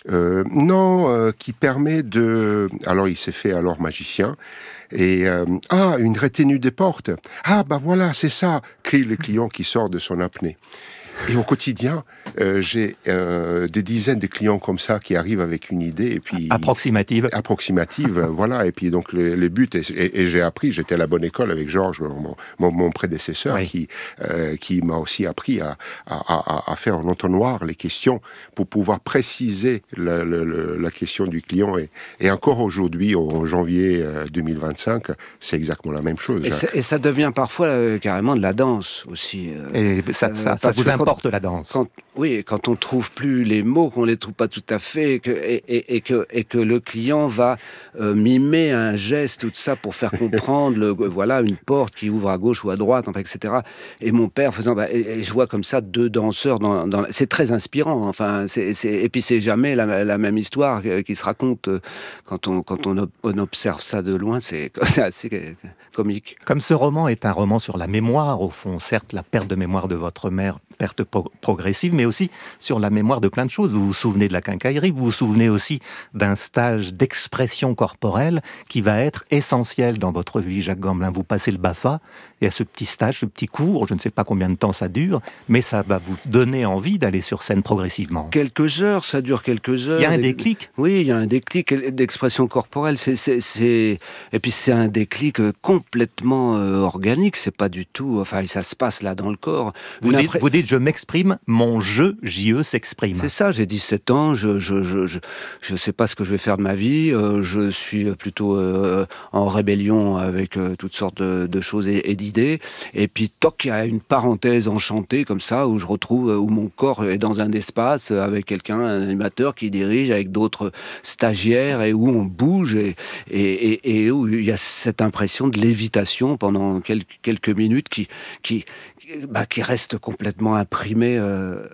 Euh, non, euh, qui permet de... Alors, il s'est fait alors magicien. Et euh, ah, une retenue des portes. Ah, bah voilà, c'est ça, crie le client qui sort de son apnée. Et au quotidien, euh, j'ai euh, des dizaines de clients comme ça qui arrivent avec une idée et puis approximative. Approximative, voilà. Et puis donc le, le but et, et, et j'ai appris. J'étais à la bonne école avec Georges, mon, mon, mon prédécesseur, oui. qui euh, qui m'a aussi appris à, à, à, à faire en entonnoir les questions pour pouvoir préciser la, la, la question du client. Et, et encore aujourd'hui, en janvier deux mille vingt-cinq, c'est exactement la même chose. Et, ça, et ça devient parfois euh, carrément de la danse aussi. Euh, et ça, ça, euh, ça vous importe la danse. Quand, oui, quand on trouve plus les mots, qu'on les trouve pas tout à fait, et que, et, et, et que, et que le client va euh, mimer un geste, tout ça, pour faire comprendre, le, voilà, une porte qui ouvre à gauche ou à droite, enfin, et cetera. Et mon père faisant, bah, et, et je vois comme ça deux danseurs dans, dans c'est très inspirant. Enfin, c'est, c'est, et puis c'est jamais la, la même histoire qui se raconte quand on, quand on, on observe ça de loin. C'est, c'est assez comique. Comme ce roman est un roman sur la mémoire, au fond, certes, la perte de mémoire de votre mère, perte pro- progressive, mais aussi sur la mémoire de plein de choses. Vous vous souvenez de la quincaillerie, vous vous souvenez aussi d'un stage d'expression corporelle qui va être essentiel dans votre vie, Jacques Gamblin. Vous passez le B A F A, et à ce petit stage, ce petit cours, je ne sais pas combien de temps ça dure, mais ça va vous donner envie d'aller sur scène progressivement. Quelques heures, ça dure quelques heures. Il y a un déclic. Oui, il y a un déclic d'expression corporelle. C'est, c'est, c'est... Et puis c'est un déclic complètement euh, organique. C'est pas du tout... Enfin, ça se passe là dans le corps. Vous, dites, impré... vous dites, je m'exprime, mon jeu, J E, s'exprime. C'est ça, j'ai dix-sept ans, je je, je, je, je sais pas ce que je vais faire de ma vie, euh, je suis plutôt euh, en rébellion avec euh, toutes sortes de, de choses et, et d'idées. Et puis, toc, il y a une parenthèse enchantée comme ça, où je retrouve, où mon corps est dans un espace avec quelqu'un, un animateur qui dirige, avec d'autres stagiaires, et où on bouge, et, et, et, et où il y a cette impression de lévitation pendant quelques, quelques minutes qui, qui, bah, qui reste complètement imprimée euh,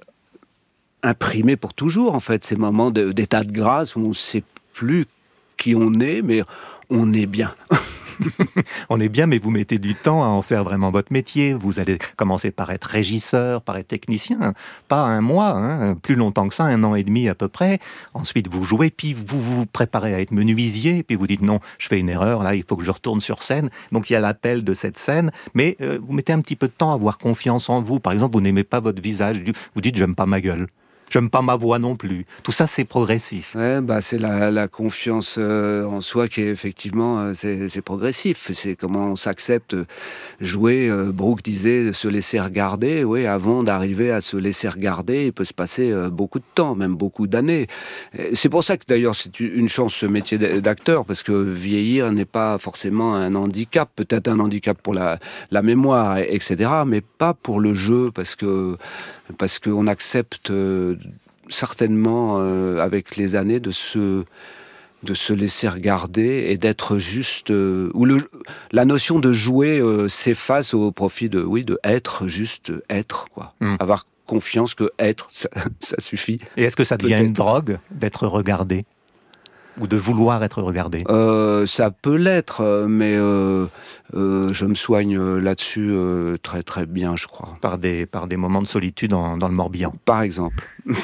imprimé pour toujours, en fait, ces moments de, d'état de grâce où on ne sait plus qui on est, mais on est bien. On est bien, mais vous mettez du temps à en faire vraiment votre métier. Vous allez commencer par être régisseur, par être technicien, pas un mois, hein, plus longtemps que ça, un an et demi à peu près. Ensuite, vous jouez, puis vous vous préparez à être menuisier, puis vous dites non, je fais une erreur, là, il faut que je retourne sur scène. Donc il y a l'appel de cette scène, mais euh, vous mettez un petit peu de temps à avoir confiance en vous. Par exemple, vous n'aimez pas votre visage, vous dites j'aime pas ma gueule. J'aime pas ma voix non plus. Tout ça, c'est progressif. Ouais, bah, c'est la, la confiance euh, en soi qui est effectivement, euh, c'est, c'est progressif. C'est comment on s'accepte jouer. Euh, Brooke disait se laisser regarder. Oui, avant d'arriver à se laisser regarder, il peut se passer euh, beaucoup de temps, même beaucoup d'années. Et c'est pour ça que d'ailleurs, c'est une chance ce métier d'acteur, parce que vieillir n'est pas forcément un handicap. Peut-être un handicap pour la, la mémoire, et cetera, mais pas pour le jeu, parce que parce qu'on accepte euh, certainement, euh, avec les années, de se, de se laisser regarder et d'être juste... Euh, où le, la notion de jouer euh, s'efface au profit de, oui, de être, juste être, quoi. Mmh. Avoir confiance que être, ça, ça suffit. Et est-ce que ça devient Peut-être. une drogue d'être regardé ? Ou de vouloir être regardé ? euh, Ça peut l'être, mais euh, euh, je me soigne là-dessus euh, très très bien, je crois. Par des, par des moments de solitude dans, dans le Morbihan. Par exemple.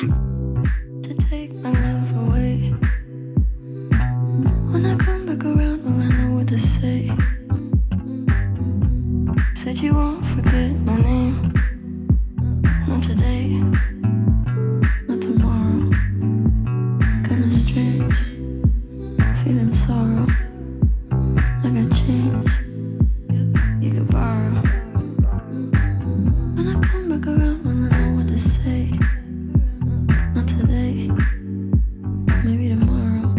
Feeling sorrow, I got change you could borrow. When I come back around, will I know what to say? Not today, maybe tomorrow.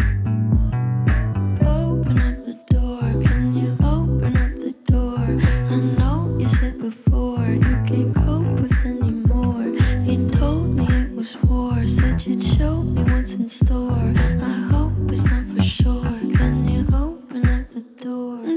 Open up the door, can you open up the door? I know you said before you can't cope with anymore. You told me it was war, said you'd show me what's in store. I hope it's not for sure. Can you open up the door?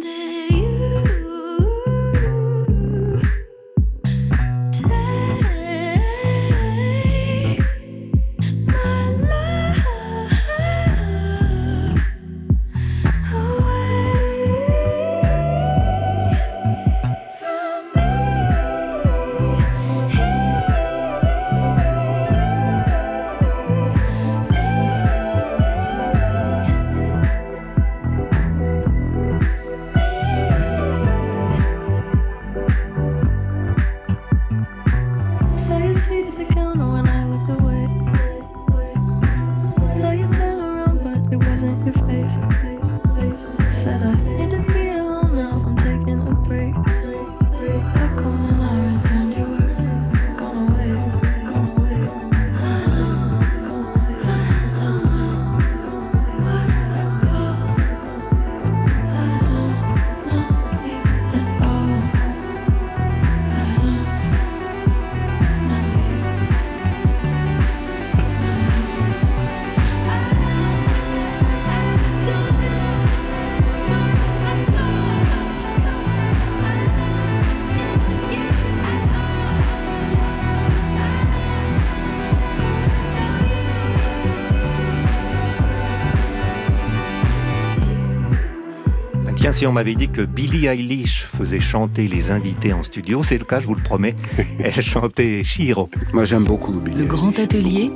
Tiens, si on m'avait dit que Billie Eilish faisait chanter les invités en studio, c'est le cas, je vous le promets. Elle chantait Chihiro. Moi, j'aime beaucoup Billie Le Eilish. Grand Atelier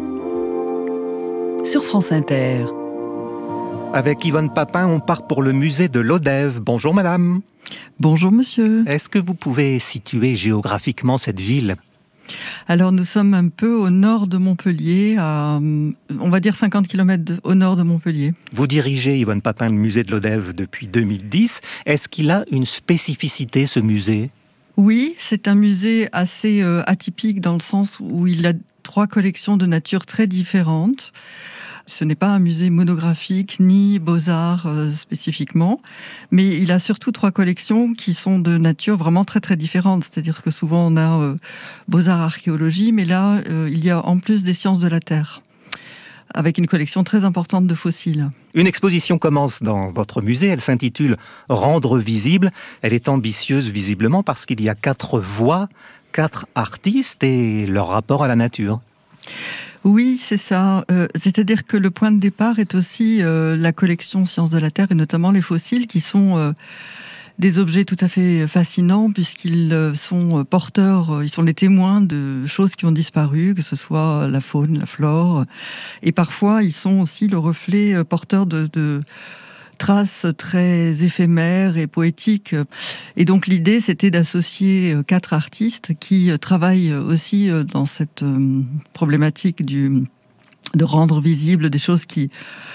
sur France Inter. Avec Yvonne Papin, on part pour le musée de Lodève. Bonjour madame. Bonjour monsieur. Est-ce que vous pouvez situer géographiquement cette ville ? Alors nous sommes un peu au nord de Montpellier, à, on va dire cinquante kilomètres au nord de Montpellier. Vous dirigez, Yvonne Papin, le musée de Lodève depuis deux mille dix. Est-ce qu'il a une spécificité, ce musée ? Oui, c'est un musée assez euh, atypique dans le sens où il a trois collections de nature très différentes. Ce n'est pas un musée monographique ni beaux-arts euh, spécifiquement, mais il a surtout trois collections qui sont de nature vraiment très très différente. C'est-à-dire que souvent on a euh, beaux-arts archéologie, mais là euh, il y a en plus des sciences de la Terre, avec une collection très importante de fossiles. Une exposition commence dans votre musée, elle s'intitule « Rendre visible ». Elle est ambitieuse visiblement parce qu'il y a quatre voix, quatre artistes et leur rapport à la nature. Oui, c'est ça. Euh, c'est-à-dire que le point de départ est aussi euh, la collection Sciences de la Terre et notamment les fossiles qui sont euh, des objets tout à fait fascinants puisqu'ils euh, sont porteurs, euh, ils sont les témoins de choses qui ont disparu, que ce soit la faune, la flore. Et parfois, ils sont aussi le reflet euh, porteur de... de traces très éphémères et poétiques. Et donc l'idée, c'était d'associer quatre artistes qui travaillent aussi dans cette problématique du, de rendre visibles des choses qui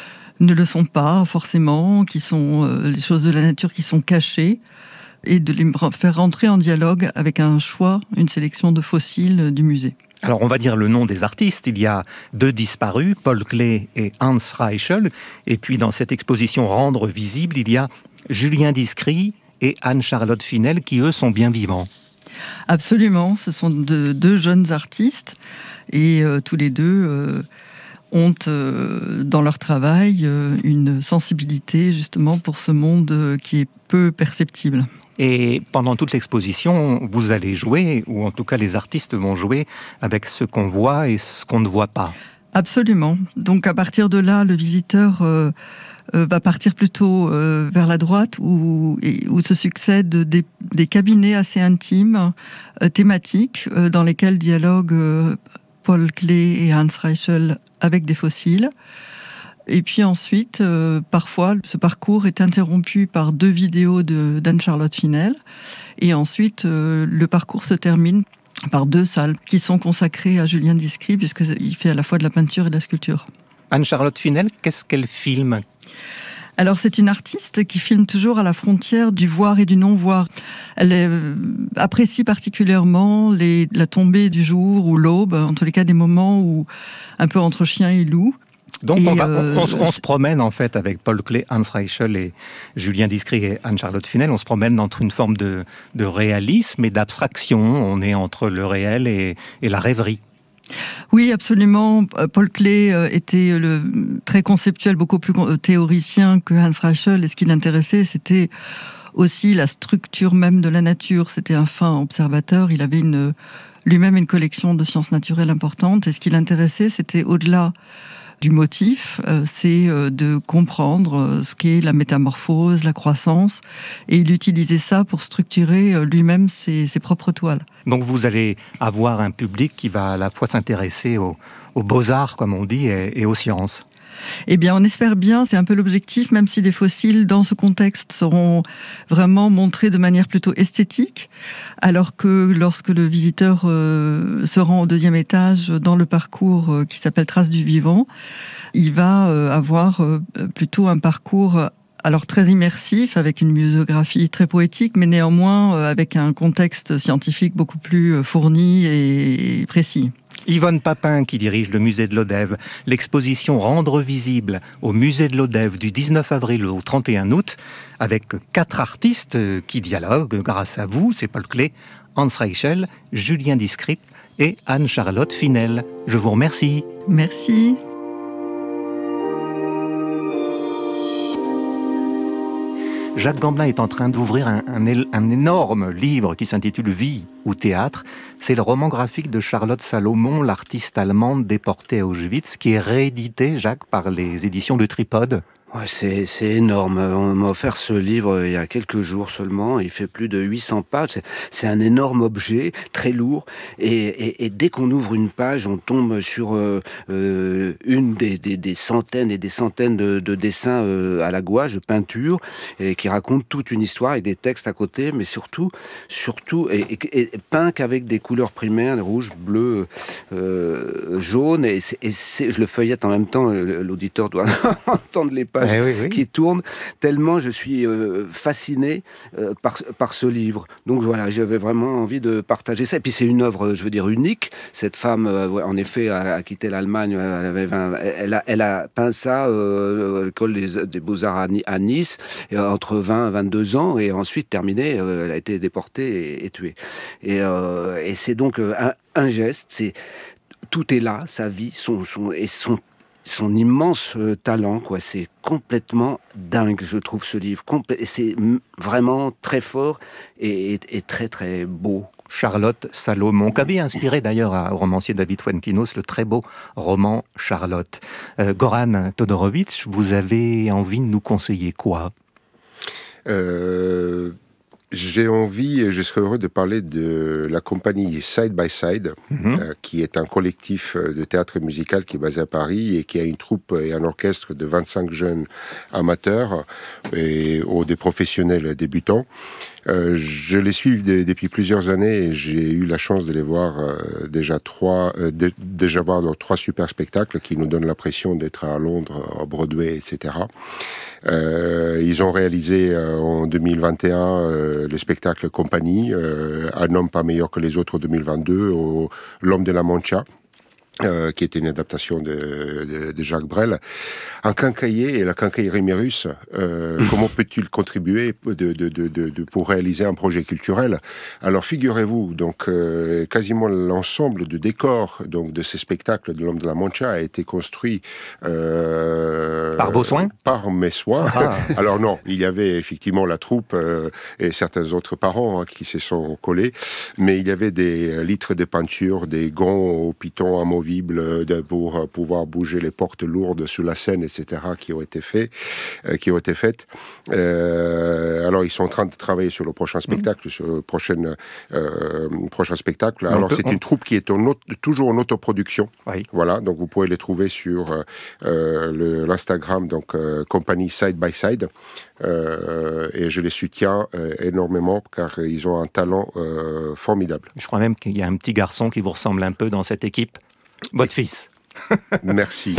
ne le sont pas forcément, qui sont les choses de la nature qui sont cachées, et de les faire rentrer en dialogue avec un choix, une sélection de fossiles du musée. Alors, on va dire le nom des artistes. Il y a deux disparus, Paul Klee et Hans Reichel. Et puis, dans cette exposition Rendre visible, il y a Julien Discry et Anne-Charlotte Finel, qui, eux, sont bien vivants. Absolument. Ce sont de, deux jeunes artistes. Et euh, tous les deux euh, ont, euh, dans leur travail, euh, une sensibilité, justement, pour ce monde euh, qui est peu perceptible. Et pendant toute l'exposition, vous allez jouer, ou en tout cas les artistes vont jouer avec ce qu'on voit et ce qu'on ne voit pas. Absolument. Donc à partir de là, le visiteur euh, euh, va partir plutôt euh, vers la droite où, et, où se succèdent des, des cabinets assez intimes, euh, thématiques, euh, dans lesquels dialoguent euh, Paul Klee et Hans Reichel avec des fossiles. Et puis ensuite, euh, parfois, ce parcours est interrompu par deux vidéos de, d'Anne-Charlotte Finel. Et ensuite, euh, le parcours se termine par deux salles qui sont consacrées à Julien Discry, puisqu'il fait à la fois de la peinture et de la sculpture. Anne-Charlotte Finel, qu'est-ce qu'elle filme ? Alors, c'est une artiste qui filme toujours à la frontière du voir et du non-voir. Elle euh, apprécie particulièrement les, la tombée du jour ou l'aube, en tous les cas des moments où, un peu entre chien et loup. Donc et on, va, euh, on, on, on se promène en fait avec Paul Klee, Hans Reichel et Julien Discry et Anne-Charlotte Finel, on se promène entre une forme de, de réalisme et d'abstraction, on est entre le réel et, et la rêverie. Oui, absolument. Paul Klee était le, très conceptuel, beaucoup plus théoricien que Hans Reichel, et ce qui l'intéressait, c'était aussi la structure même de la nature. C'était un fin observateur, il avait une, lui-même une collection de sciences naturelles importantes, et ce qui l'intéressait, c'était au-delà du motif, euh, c'est euh, de comprendre euh, ce qu'est la métamorphose, la croissance, et il utilisait ça pour structurer euh, lui-même ses, ses propres toiles. Donc vous allez avoir un public qui va à la fois s'intéresser aux, aux beaux-arts, comme on dit, et, et aux sciences. Eh bien, on espère bien, c'est un peu l'objectif, même si les fossiles, dans ce contexte, seront vraiment montrés de manière plutôt esthétique, alors que lorsque le visiteur euh, se rend au deuxième étage dans le parcours euh, qui s'appelle Traces du vivant, il va euh, avoir euh, plutôt un parcours alors très immersif, avec une muséographie très poétique, mais néanmoins euh, avec un contexte scientifique beaucoup plus fourni et précis. Yvonne Papin, qui dirige le musée de Lodève, l'exposition Rendre visible au musée de Lodève du dix-neuf avril au trente et un août, avec quatre artistes qui dialoguent grâce à vous, c'est Paul Klee, Hans Reichel, Julien Discry et Anne-Charlotte Finel. Je vous remercie. Merci. Jacques Gamblin est en train d'ouvrir un, un, un énorme livre qui s'intitule « Vie ou théâtre ». C'est le roman graphique de Charlotte Salomon, l'artiste allemande déportée à Auschwitz, qui est réédité, Jacques, par les éditions de Tripode. Ouais, c'est, c'est énorme. On m'a offert ce livre il y a quelques jours seulement. Il fait plus de huit cents pages. C'est, c'est un énorme objet, très lourd. Et, et, et dès qu'on ouvre une page, on tombe sur euh, euh, une des, des, des centaines et des centaines de, de dessins euh, à la gouache, de peinture, et qui racontent toute une histoire avec des textes à côté, mais surtout, surtout, et, et, et peint qu'avec des couleurs primaires, rouge, bleu, euh, jaune. Et, c'est, et c'est, je le feuillette en même temps. L'auditeur doit entendre les pages. Eh oui, oui. Qui tourne, tellement je suis euh, fasciné euh, par, par ce livre. Donc voilà, j'avais vraiment envie de partager ça. Et puis c'est une œuvre, je veux dire, unique. Cette femme, euh, en effet, a, a quitté l'Allemagne, elle, avait vingt, elle, a, elle a peint ça euh, à l'école des, des Beaux-Arts à, à Nice, euh, entre vingt et vingt-deux ans, et ensuite terminée, euh, elle a été déportée et, et tuée. Et, euh, et c'est donc euh, un, un geste, c'est, tout est là, sa vie, son, son, et son son immense euh, talent, quoi. C'est complètement dingue, je trouve, ce livre. Complé- c'est m- vraiment très fort et, et, et très, très beau. Charlotte Salomon, qu'avait inspiré d'ailleurs au romancier David Fuenquinos le très beau roman Charlotte. Euh, Goran Todorovic, vous avez envie de nous conseiller quoi ? euh... J'ai envie, et je serais heureux de parler de la compagnie Side by Side, mmh. euh, qui est un collectif de théâtre musical qui est basé à Paris et qui a une troupe et un orchestre de vingt-cinq jeunes amateurs et ou des professionnels débutants. Euh, je les suis de, depuis plusieurs années et j'ai eu la chance de les voir euh, déjà trois, euh, de, déjà voir leurs trois super spectacles qui nous donnent l'impression d'être à Londres, à Broadway, et cetera. Euh, ils ont réalisé euh, en deux mille vingt et un euh, le spectacle Compagnie, euh, Un homme pas meilleur que les autres en deux mille vingt-deux, au L'homme de la Mancha. Euh, qui était une adaptation de, de, de Jacques Brel. Un quincailler et la quincaillerie Mérus, euh, comment peut-il contribuer de, de, de, de, de, pour réaliser un projet culturel ? Alors figurez-vous, donc euh, quasiment l'ensemble du décor donc, de ces spectacles de l'homme de la Mancha a été construit euh, par vos soins ? Par mes soins. Ah. Alors non, il y avait effectivement la troupe euh, et certains autres parents hein, qui se sont collés, mais il y avait des litres de peinture, des gants au piton amovibles pour pouvoir bouger les portes lourdes sous la scène, et cetera, qui ont été faits, euh, qui ont été faites. Euh, alors, ils sont en train de travailler sur le prochain spectacle, mmh. sur le prochain, euh, prochain spectacle. Alors, peut, c'est on... une troupe qui est en auto, toujours en autoproduction. Oui. Voilà, donc vous pouvez les trouver sur euh, le, l'Instagram, donc euh, compagnie Side by Side. Euh, et je les soutiens euh, énormément car ils ont un talent euh, formidable. Je crois même qu'il y a un petit garçon qui vous ressemble un peu dans cette équipe. Votre fils. Merci.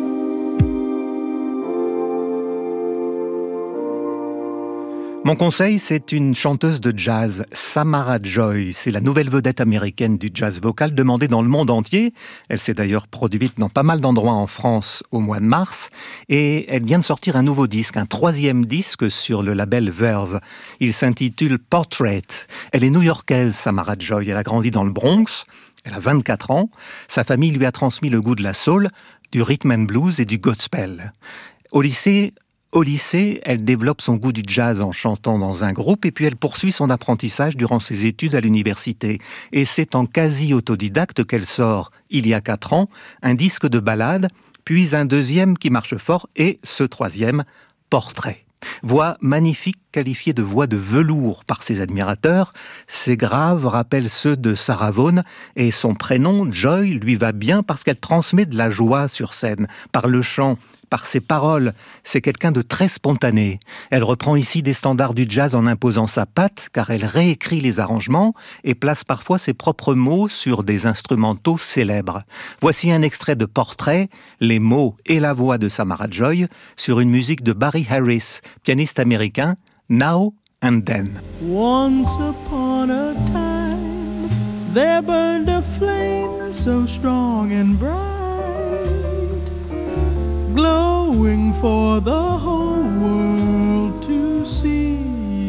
Mon conseil, c'est une chanteuse de jazz, Samara Joy. C'est la nouvelle vedette américaine du jazz vocal demandée dans le monde entier. Elle s'est d'ailleurs produite dans pas mal d'endroits en France au mois de mars. Et elle vient de sortir un nouveau disque, un troisième disque sur le label Verve. Il s'intitule Portrait. Elle est new-yorkaise, Samara Joy. Elle a grandi dans le Bronx. Elle a vingt-quatre ans. Sa famille lui a transmis le goût de la soul, du rhythm and blues et du gospel. Au lycée, Au lycée, elle développe son goût du jazz en chantant dans un groupe et puis elle poursuit son apprentissage durant ses études à l'université. Et c'est en quasi-autodidacte qu'elle sort, il y a quatre ans, un disque de ballade, puis un deuxième qui marche fort et ce troisième, Portrait. Voix magnifique qualifiée de voix de velours par ses admirateurs, ses graves rappellent ceux de Sarah Vaughan et son prénom, Joy, lui va bien parce qu'elle transmet de la joie sur scène, par le chant, par ses paroles. C'est quelqu'un de très spontané. Elle reprend ici des standards du jazz en imposant sa patte, car elle réécrit les arrangements et place parfois ses propres mots sur des instrumentaux célèbres. Voici un extrait de Portrait, les mots et la voix de Samara Joy, sur une musique de Barry Harris, pianiste américain, Now and Then. Once upon a time, there burned a flame so strong and bright, glowing for the whole world to see.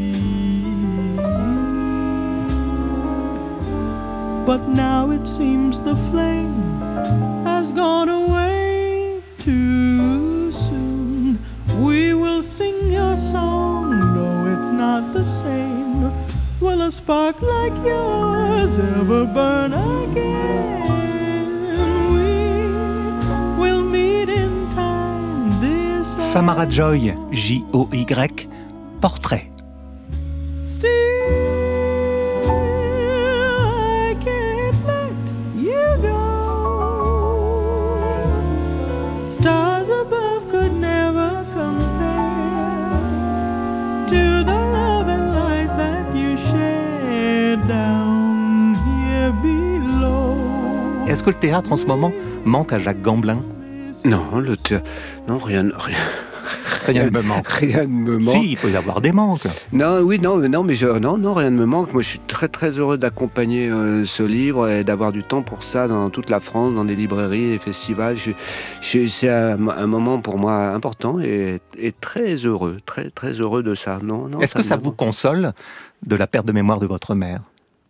But now it seems the flame has gone away too soon. We will sing your song, no, it's not the same. Will a spark like yours ever burn again? Samara Joy, J O Y, Portrait. Still, I can't let you go. Stars above could never compare to the love and light that you shared down here below. Est-ce que le théâtre en ce moment manque à Jacques Gamblin? Non, le thé... non, rien, rien. Rien ne me manque. Rien ne me manque. Si, il peut y avoir des manques. Non, oui, non, non, mais je, non, non, rien ne me manque. Moi, je suis très, très heureux d'accompagner euh, ce livre et d'avoir du temps pour ça dans toute la France, dans des librairies, des festivals. Je, je, c'est un, un moment pour moi important et, et très heureux, très, très heureux de ça. Non, non. Est-ce ça que ça me... vous console de la perte de mémoire de votre mère?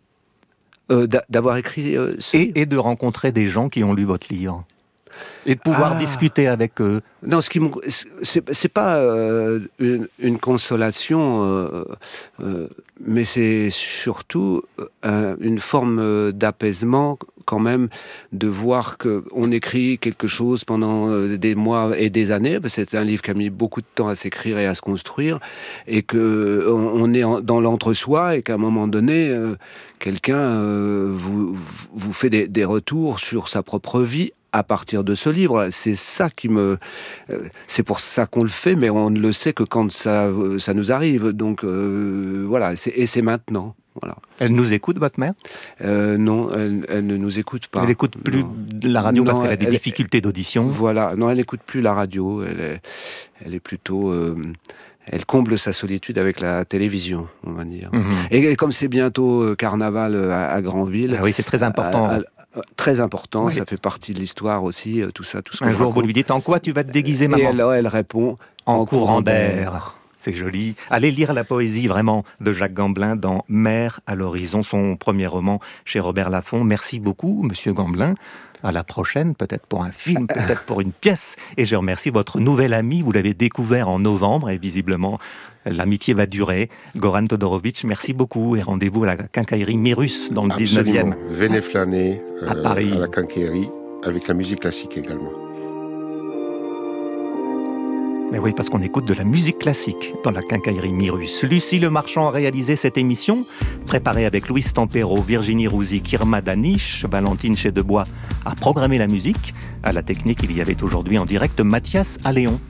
euh, D'avoir écrit euh, ce et, livre. et de rencontrer des gens qui ont lu votre livre? Et de pouvoir ah. discuter avec eux. Non, ce qui me, c'est, c'est pas euh, une, une consolation, euh, euh, mais c'est surtout euh, une forme d'apaisement quand même de voir qu'on écrit quelque chose pendant des mois et des années. C'est un livre qui a mis beaucoup de temps à s'écrire et à se construire, et que on est dans l'entre-soi et qu'à un moment donné, euh, quelqu'un euh, vous, vous fait des, des retours sur sa propre vie à partir de ce livre. C'est ça qui me... C'est pour ça qu'on le fait, mais on ne le sait que quand ça, ça nous arrive. Donc euh, voilà, c'est, et c'est maintenant. Voilà. Elle nous écoute, votre mère? euh, Non, elle, elle ne nous écoute pas. Elle n'écoute plus non. la radio non, parce qu'elle a des elle, difficultés d'audition? Voilà, non, elle n'écoute plus la radio. Elle est, elle est plutôt... Euh, elle comble sa solitude avec la télévision, on va dire. Mmh. Et comme c'est bientôt euh, carnaval à, à Granville... Ah oui, c'est très important. À, à, Très important, oui. Ça fait partie de l'histoire aussi, tout ça, tout ce que Un jour, raconte. Vous lui dites en quoi tu vas te déguiser, maman? Et alors, elle répond en, en courant d'air. C'est joli. Allez lire la poésie vraiment de Jacques Gamblin dans Mer à l'horizon, son premier roman chez Robert Laffont. Merci beaucoup, Monsieur Gamblin. À la prochaine, peut-être pour un film, peut-être pour une pièce. Et je remercie votre nouvel ami. Vous l'avez découvert en novembre et visiblement, l'amitié va durer. Goran Todorovic, merci beaucoup et rendez-vous à la quincaillerie Mirus dans le Absolument. dix-neuvième. Venez flâner euh, à Paris. À la quincaillerie avec la musique classique également. Mais oui, parce qu'on écoute de la musique classique dans la quincaillerie Mirus. Lucie Le Marchand a réalisé cette émission, préparée avec Louise Tempero, Virginie Rouzy, Kirma Danish, Valentine Chédebois a programmé la musique. À la technique, il y avait aujourd'hui en direct Mathias Alléon.